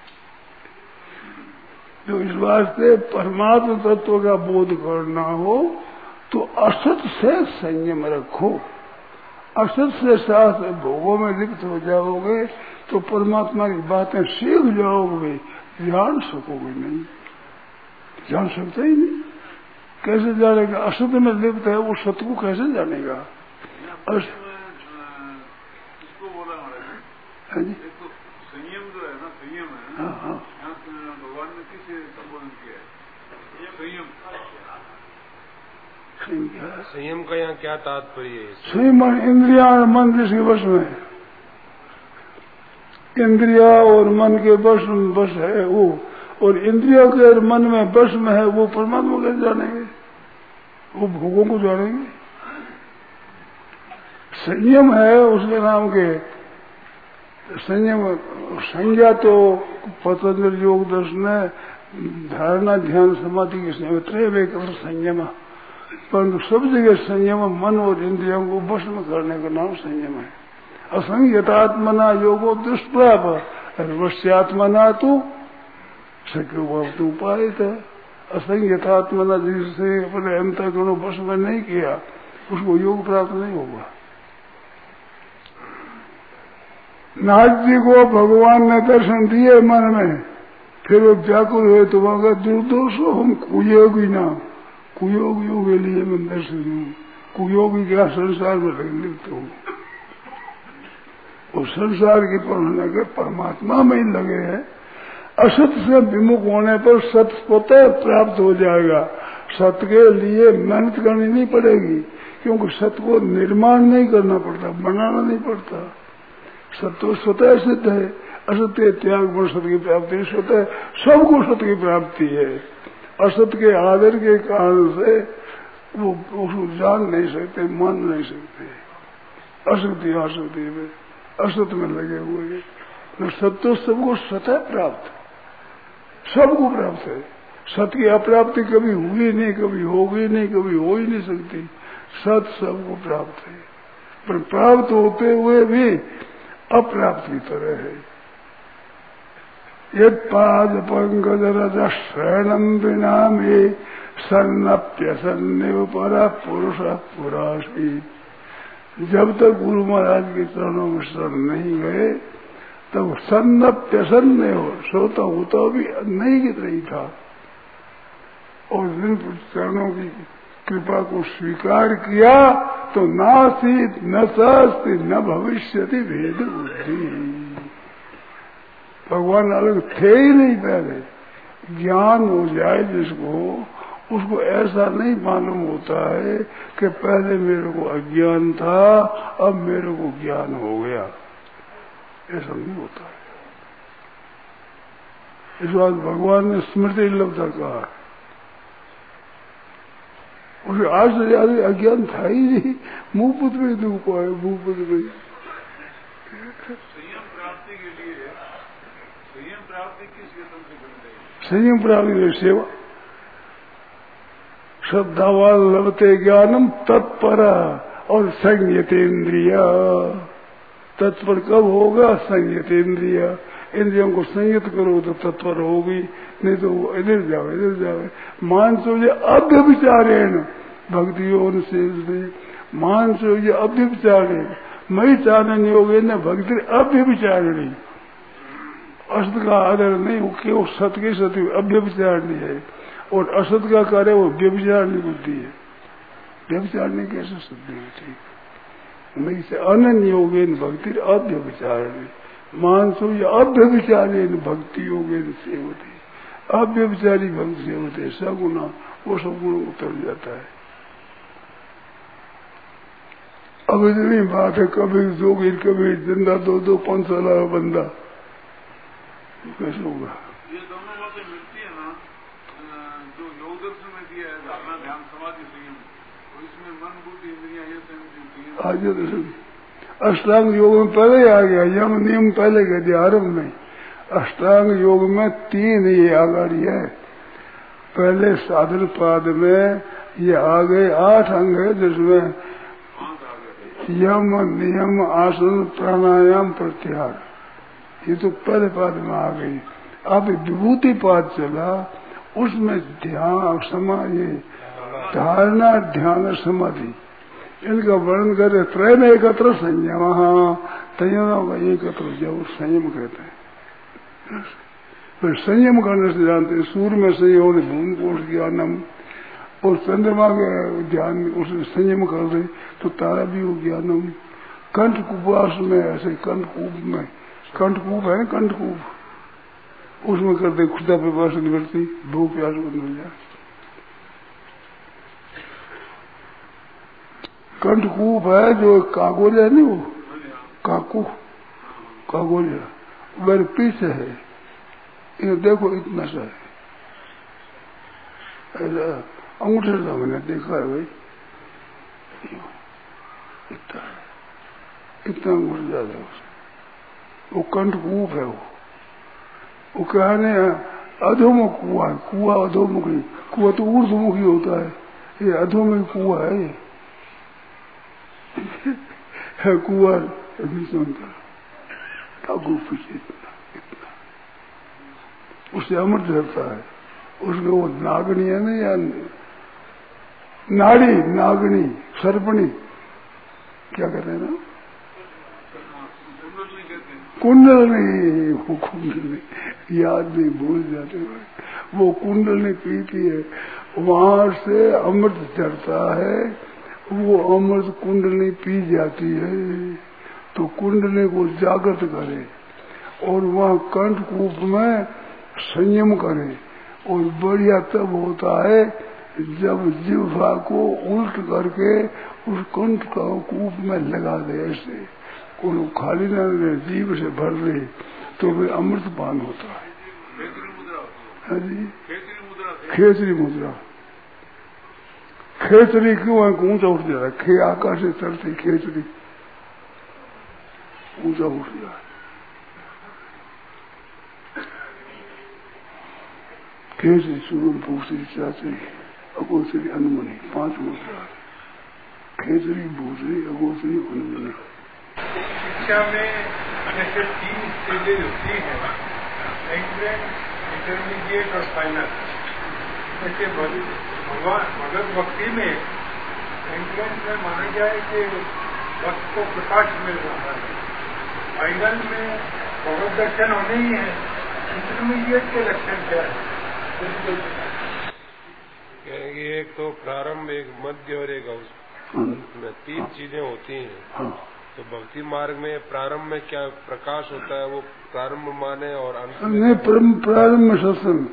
तो इस वास्ते परमात्मा तत्व का बोध करना हो तो असत से संयम रखो। असत से साथ भोगों में लिप्त हो जाओगे तो परमात्मा की बातें सीख जाओगे, जान सकोगे नहीं, जान सकते ही नहीं। कैसे जानेगा? असत में लिप्त है वो सत्य को कैसे जानेगा? इसको बोला हाँ जी, संयम जो है ना, संयम है। हाँ हाँ, भगवान ने किस संबोधन किया है? संयम। संयम का यहाँ क्या तात्पर्य है? संयम इंद्रिया और मन जिसके वश में, इंद्रिया और मन के बस है वो, और इंद्रियों के और मन में बस में है वो परमात्मा कैसे जानेंगे? वो भोगों को जानेंगे। संयम है उसके नाम के संयम। संज्ञा तो पतंजलि योग दर्शन है, धारणा ध्यान समाधि के संयम, त्रय संयम। परंतु सब जगह संयम मन और इंद्रियों को वश में करने का नाम संयम है। असंयतात्मना योगो दुष्प्राप वश्यात्मना तो सक्यो भवतु उपायित है। असंयतात्मना जिससे अपने अंतःकरण वश में नहीं किया उसको योग प्राप्त नहीं होगा। नाथ जी को भगवान ने दर्शन दिए मन में, फिर वो व्याकुल हुए तो वहां दुर्दोषो हम कुयोगी ना, कुयोगियों के लिए मैं दर्शन हूँ। कुयोगी क्या? संसार में लिप्त हूँ। वो संसार की पढ़ने के परमात्मा में ही लगे हैं। असत से विमुख होने पर सत्य स्वतः प्राप्त हो जाएगा। सत्य के लिए मेहनत करनी नहीं पड़ेगी, क्योंकि सत्य को निर्माण नहीं करना पड़ता, बनाना नहीं पड़ता। सत्य स्वतः सिद्ध है। असत्य त्याग पर सत्य की प्राप्ति स्वतः, सबको सत्य की प्राप्ति है। असत्य के आदर के कारण से वो उसको जान नहीं सकते, मान नहीं सकते। असत्य में असत्य में लगे हुए तो सत्य सबको स्वतः प्राप्त, सबको प्राप्त है। सत्य की अप्राप्ति कभी हुई नहीं, कभी होगी नहीं, कभी हो ही नहीं सकती। सत्य सबको प्राप्त है, पर प्राप्त होते हुए भी अप्राप्त की तरह है। यद पाद पंकज रज शरणम बिना में सन्नप्यसन्निव परा पुरुष पुराशी। जब तक गुरु महाराज के चरणों में शरण नहीं गए तब सन्नप्यसन्न हो, सोता होता भी नहीं की तरह था। और जिन चरणों की कृपा को स्वीकार किया तो नासीत न शास्ति न भविष्यति भेद बुद्धि। भगवान अलग थे ही नहीं पहले। ज्ञान हो जाए जिसको, उसको ऐसा नहीं मालूम होता है कि पहले मेरे को अज्ञान था अब मेरे को ज्ञान हो गया, ऐसा नहीं होता है। इस बात भगवान ने स्मृति लब्धा कहा। उसे आज से ज्यादा अज्ञान था ही नहीं। मुंह पुत्र में दुख पाए, मुंह पुत्र में। संयम प्राप्ति के लिए, संयम प्राप्ति किस यत्न से बन गई? संयम प्राप्ति की सेवा। श्रद्धावान लभते ज्ञानम तत्पर और संयतेन्द्रिय। तत्पर कब होगा? संयतेन्द्रिय। इंद्रियों को संयत करो तो तत्पर होगी, नहीं तो वो इधर जाओ इधर जाओ। मानसो ये अव्यभिचारेण भक्ति योग से मानसो ये अव्यभिचारेण मई चारण योगे न भक्ति अव्यभिचारिणी। असत का आदर नहीं, वो केवल सत के सत्य अव्यभिचारणी है, और असत का कार्य वो व्यभिचारणी बुद्धि है। व्यभिचारणी कैसे सिद्धि होती? मई से अनन्य योगे न भक्ति अव्यभिचारिणी। मानसो ये अव्यभिचारी भक्ति योगे सेवते। अव्यभिचारी भक्ति सेवते सगुना, वो सब गुण उतर जाता है। अब इतनी बात है, कभी जोगीर कभी जिंदा, दो 5 साल बंदा, कैसे होगा? ये दोनों बातें मिलती है ना, जो योग दर्शन में दिया है धारणा ध्यान समाधि संयम, तो इसमें मन बुद्धि इंद्रियां ये संयम आज अष्टांग योग में पहले आ गया। यम नियम पहले कह दिया आरंभ में। अष्टांग योग में 3 ये आगाड़ी है। पहले साधन पाद में ये आ गए 8 अंग है, जिसमें यम नियम आसन प्राणायाम प्रत्याहार ये तो पहले पाद में आ गई। अब विभूति पाद चला, उसमें ध्यान समाधि, धारणा ध्यान समाधि, इनका वर्णन करे। त्रय में एकत्र संयम, तयों का एकत्र जो संयम कहते हैं। फिर संयम करने से जानते हैं, सूर्य में संयम, भूमि कोश ज्ञानम, और चंद्रमा के ध्यान में उसने संयम कर दे तो तारा भी हो ज्ञानम। कंठकूपास में ऐसे कंठकूप में, कंठकूप है कंठकूप, उसमें कर दे खुदा प्रवास निवृत्ति, भूख प्यास बंद हो जाए। कंठकूप है जो कागोलिया नहीं, वो काकू कागोलिया मेरे पीछे है, ये देखो इतना सा है, अंगूठे से मैंने देखा है भाई, इतना अंगूठे ज्यादा है, वो कंठकूप है। वो कहने अधोमुख कुआ है, कुआ अधोमुखी, कुआ तो ऊर्ध्वमुखी होता है, ये अधोमुखी कुआ है ये कुआ नहीं सुनता, पीछे इतना उससे अमृत रहता है। उसमें वो नागनी है ना, या नाड़ी, नागनी, सर्पणी, क्या कहते हैं ना, कुंडलनी, वो कुंडलनी याद नहीं, भूल जाते हैं। वो कुंडलनी पीती है, वहां से अमृत चढ़ता है, वो अमृत कुंडली पी जाती है, तो कुंडली को जागृत करे और वहाँ कंठकूप में संयम करे। और बढ़िया तब होता है जब जिह्वा को उल्ट करके उस कंठ का कूप में लगा दे, ऐसे को खाली न जीव से भर दे तो वे अमृतपान होता है। खेचरी मुद्रा, खेचरी क्यों है, ऊंचा उठ जा रहा है, आकाश से चढ़ती खेचरी ऊंचा उठ जा रहा है। खेचरी, सुगम, भूसरी, चाचरी, अगोचरी, अनुमनी, 5 मुद्रा। खेचरी, भूसरी, अगोचरी, अनुमनी। शिक्षा में जैसे 3 स्टेजेज होती है, इंटरमीडिएट और फाइनल। जैसे भगवत भक्ति में एंट्रेंस में माना जाए कि भक्त को प्रकाश मिल रहा है, फाइनल में भगवत दर्शन होने ही है। इंटरमीडिएट के लक्षण क्या है? एक तो प्रारंभ, एक मध्य और एक अंत में 3 चीजें होती हैं। तो भक्ति मार्ग में प्रारंभ में क्या प्रकाश होता है, वो प्रारंभ माने, और अंत में प्रारंभ में सत्संग,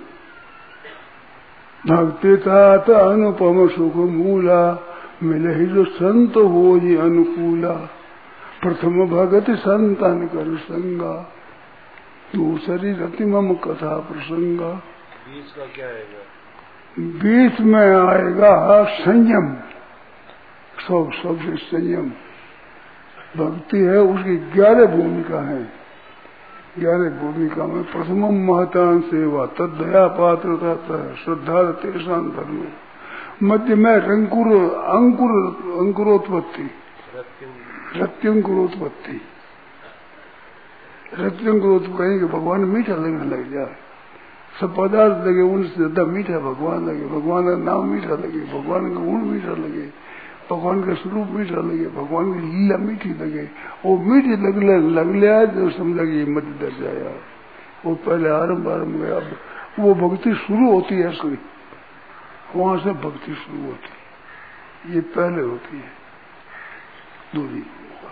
भक्ति तात अनुपम सुख मूला, मिले ही जो संत हो ही अनुकूला, प्रथम भगति संतान कर संगा, दूसरी रति मम कथा प्रसंगा। बीच का क्या आएगा? बीच में आएगा संयम, सबसे संयम। भक्ति है उसकी 11 भूमिका है। 11 भूमिका में प्रथम महतान सेवा, तद दया पात्रता श्रद्धा तेषां धर्म। मध्य में अंकुरोत्पत्ति, रत्यांकुरोत्पत्ति। रत्यांकुरोत्पत्ति कहेंगे कि भगवान मीठा लगने लग जाए, सब पदार्थ लगे उनसे ज्यादा मीठा भगवान लगे, भगवान का नाम मीठा लगे, भगवान का गुण मीठा लगे, भगवान का स्वरूप मीठा लगे, भगवान की लीला मीठी लगे। वो मीठी लगने आए तो समझा कि ये मध्य दर्जा आया। वो पहले आरंभ में, अब वो भक्ति शुरू होती है असली, वहां से भक्ति शुरू होती है, ये पहले होती है दूरी।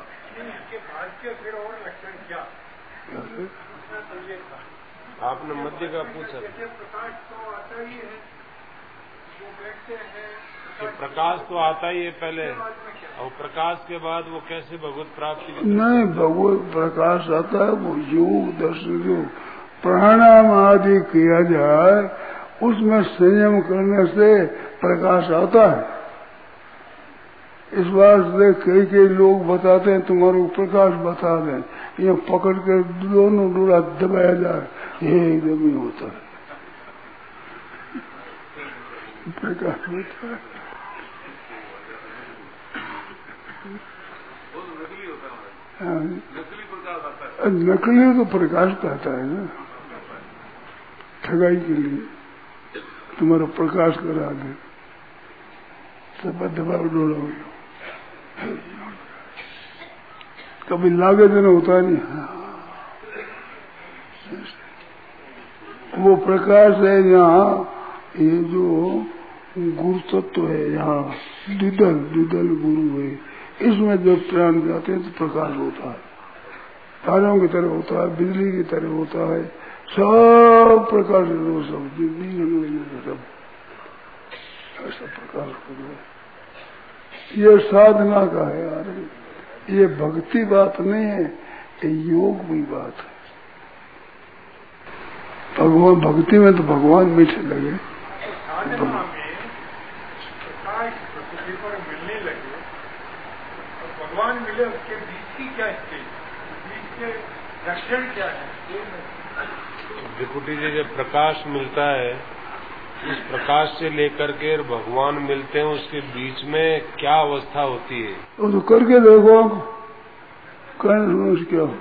आपने मध्य का पूछा, प्रकाश तो आता ही है, वो बैठते हैं, प्रकाश तो आता ही है पहले, और प्रकाश के बाद वो कैसे भगवत प्राप्ति? नहीं, भगवत प्रकाश आता है वो योग दर्शन, जो प्राणायाम आदि किया जाए उसमें संयम करने से प्रकाश आता है। इस बात से कई लोग बताते हैं तुम्हारे प्रकाश बता दें, ये पकड़ कर दोनों डोरा दबाया जाए, ये एकदम ही होता है, प्रकाश होता है। नकली प्रकाश आता है। नकली तो प्रकाश कहता है ना, ठगाई के लिए तुम्हारा प्रकाश करा दे, सब दबाव डोला हो, कभी लागे देना होता नहीं। वो प्रकाश है यहाँ, ये जो गुरु तत्व है यहाँ, द्विदल गुरु है, इसमें जब प्राण जाते हैं तो प्रकाश होता है, तारों की तरह होता है, बिजली की तरह होता है, सब प्रकाश है, सब सब ऐसा प्रकाश होता है। ये साधना का है यार, ये भक्ति बात नहीं है, ये योग की बात है। भगवान भक्ति में तो भगवान मीठे लगे, प्रकृति पर मिलने लगे और भगवान मिले, उसके बीच की क्या स्थिति, बीच के लक्षण क्या है? विकुटी जी, जब प्रकाश मिलता है, उस प्रकाश से लेकर के भगवान मिलते हैं, उसके बीच में क्या अवस्था होती है? वो तो करके देखो, कहने सुनो क्या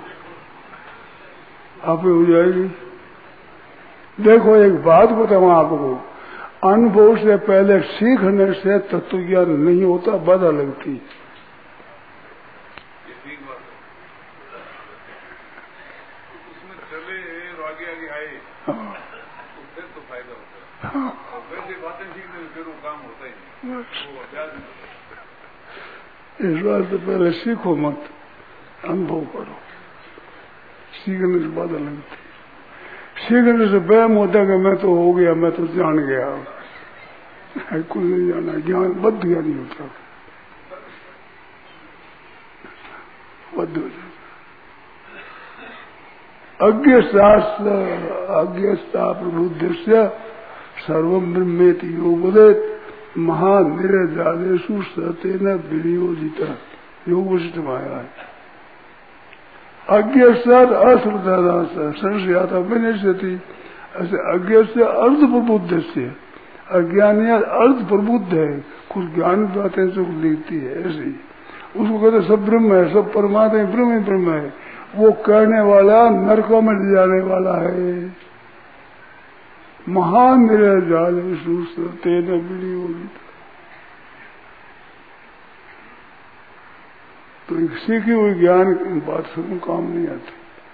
आप हो जाएगी। देखो एक बात बताऊं आपको, अनुभव से पहले सीखने से तत्व ज्ञान नहीं होता, बाधा लगती। उसमें चले आगे आए तो फिर तो फायदा होता है, और वैसे बातें सीखने से फिर वो काम होता ही नहीं, वो अभ्यास नहीं। इस बात से पहले सीखो मत, अनुभव करो, सीखने से बाधा लगती। सीखने से वहम होता कि मैं तो हो गया, मैं तो जान गया, कुछ नहीं जाना, ज्ञान बद्ध ज्ञानी होता, बद्ध हो जाता। अज्ञास्ता प्रबुद्धस्य सर्वं ब्रह्मेति योगवेद महानिरजालेषु सतेन विनियोजिता, योग वशिष्ठ में आया है। अज्ञ सर अश्रद्धा संशयाता विनिश्यति, ऐसे अज्ञ से अर्ध प्रबुद्ध से, अज्ञानी अर्ध प्रबुद्ध है, कुछ ज्ञान बातें सुख लिखती है, ऐसे ही उसको कहते सब ब्रह्म है, सब परमात्मा ब्रह्म ही ब्रह्म है। वो कहने वाला नरकों में ले जाने वाला है। महान निरजालेषु सतेन विनियोजिता, तो एक सीखी हुई ज्ञान की बात सुनो काम नहीं आती,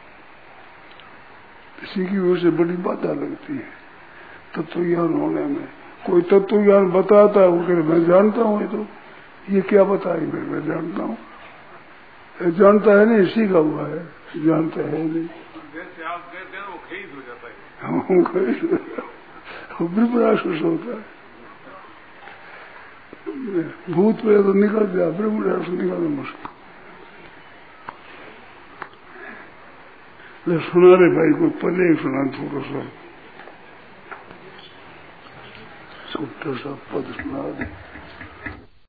सीखी हुई से बड़ी बाधा लगती है तत्व ज्ञान होने में। कोई तत्व ज्ञान बताता है, वो कहते मैं जानता हूँ, ये तो ये क्या बताई, मैं जानता हूँ, जानता है नहीं, सीखा हुआ है, जानता है नहीं। जैसे आप कहते हैं वो खरीद हो जाता है, ब्रह्मराक्षस होता है, भूत पे तो निकल गया, ब्रह्मराक्षस निकलना मुश्किल। ले सुना रे भाई, कोई पहले ही सुना थोड़ा सा छोटा सा पद सुना दे।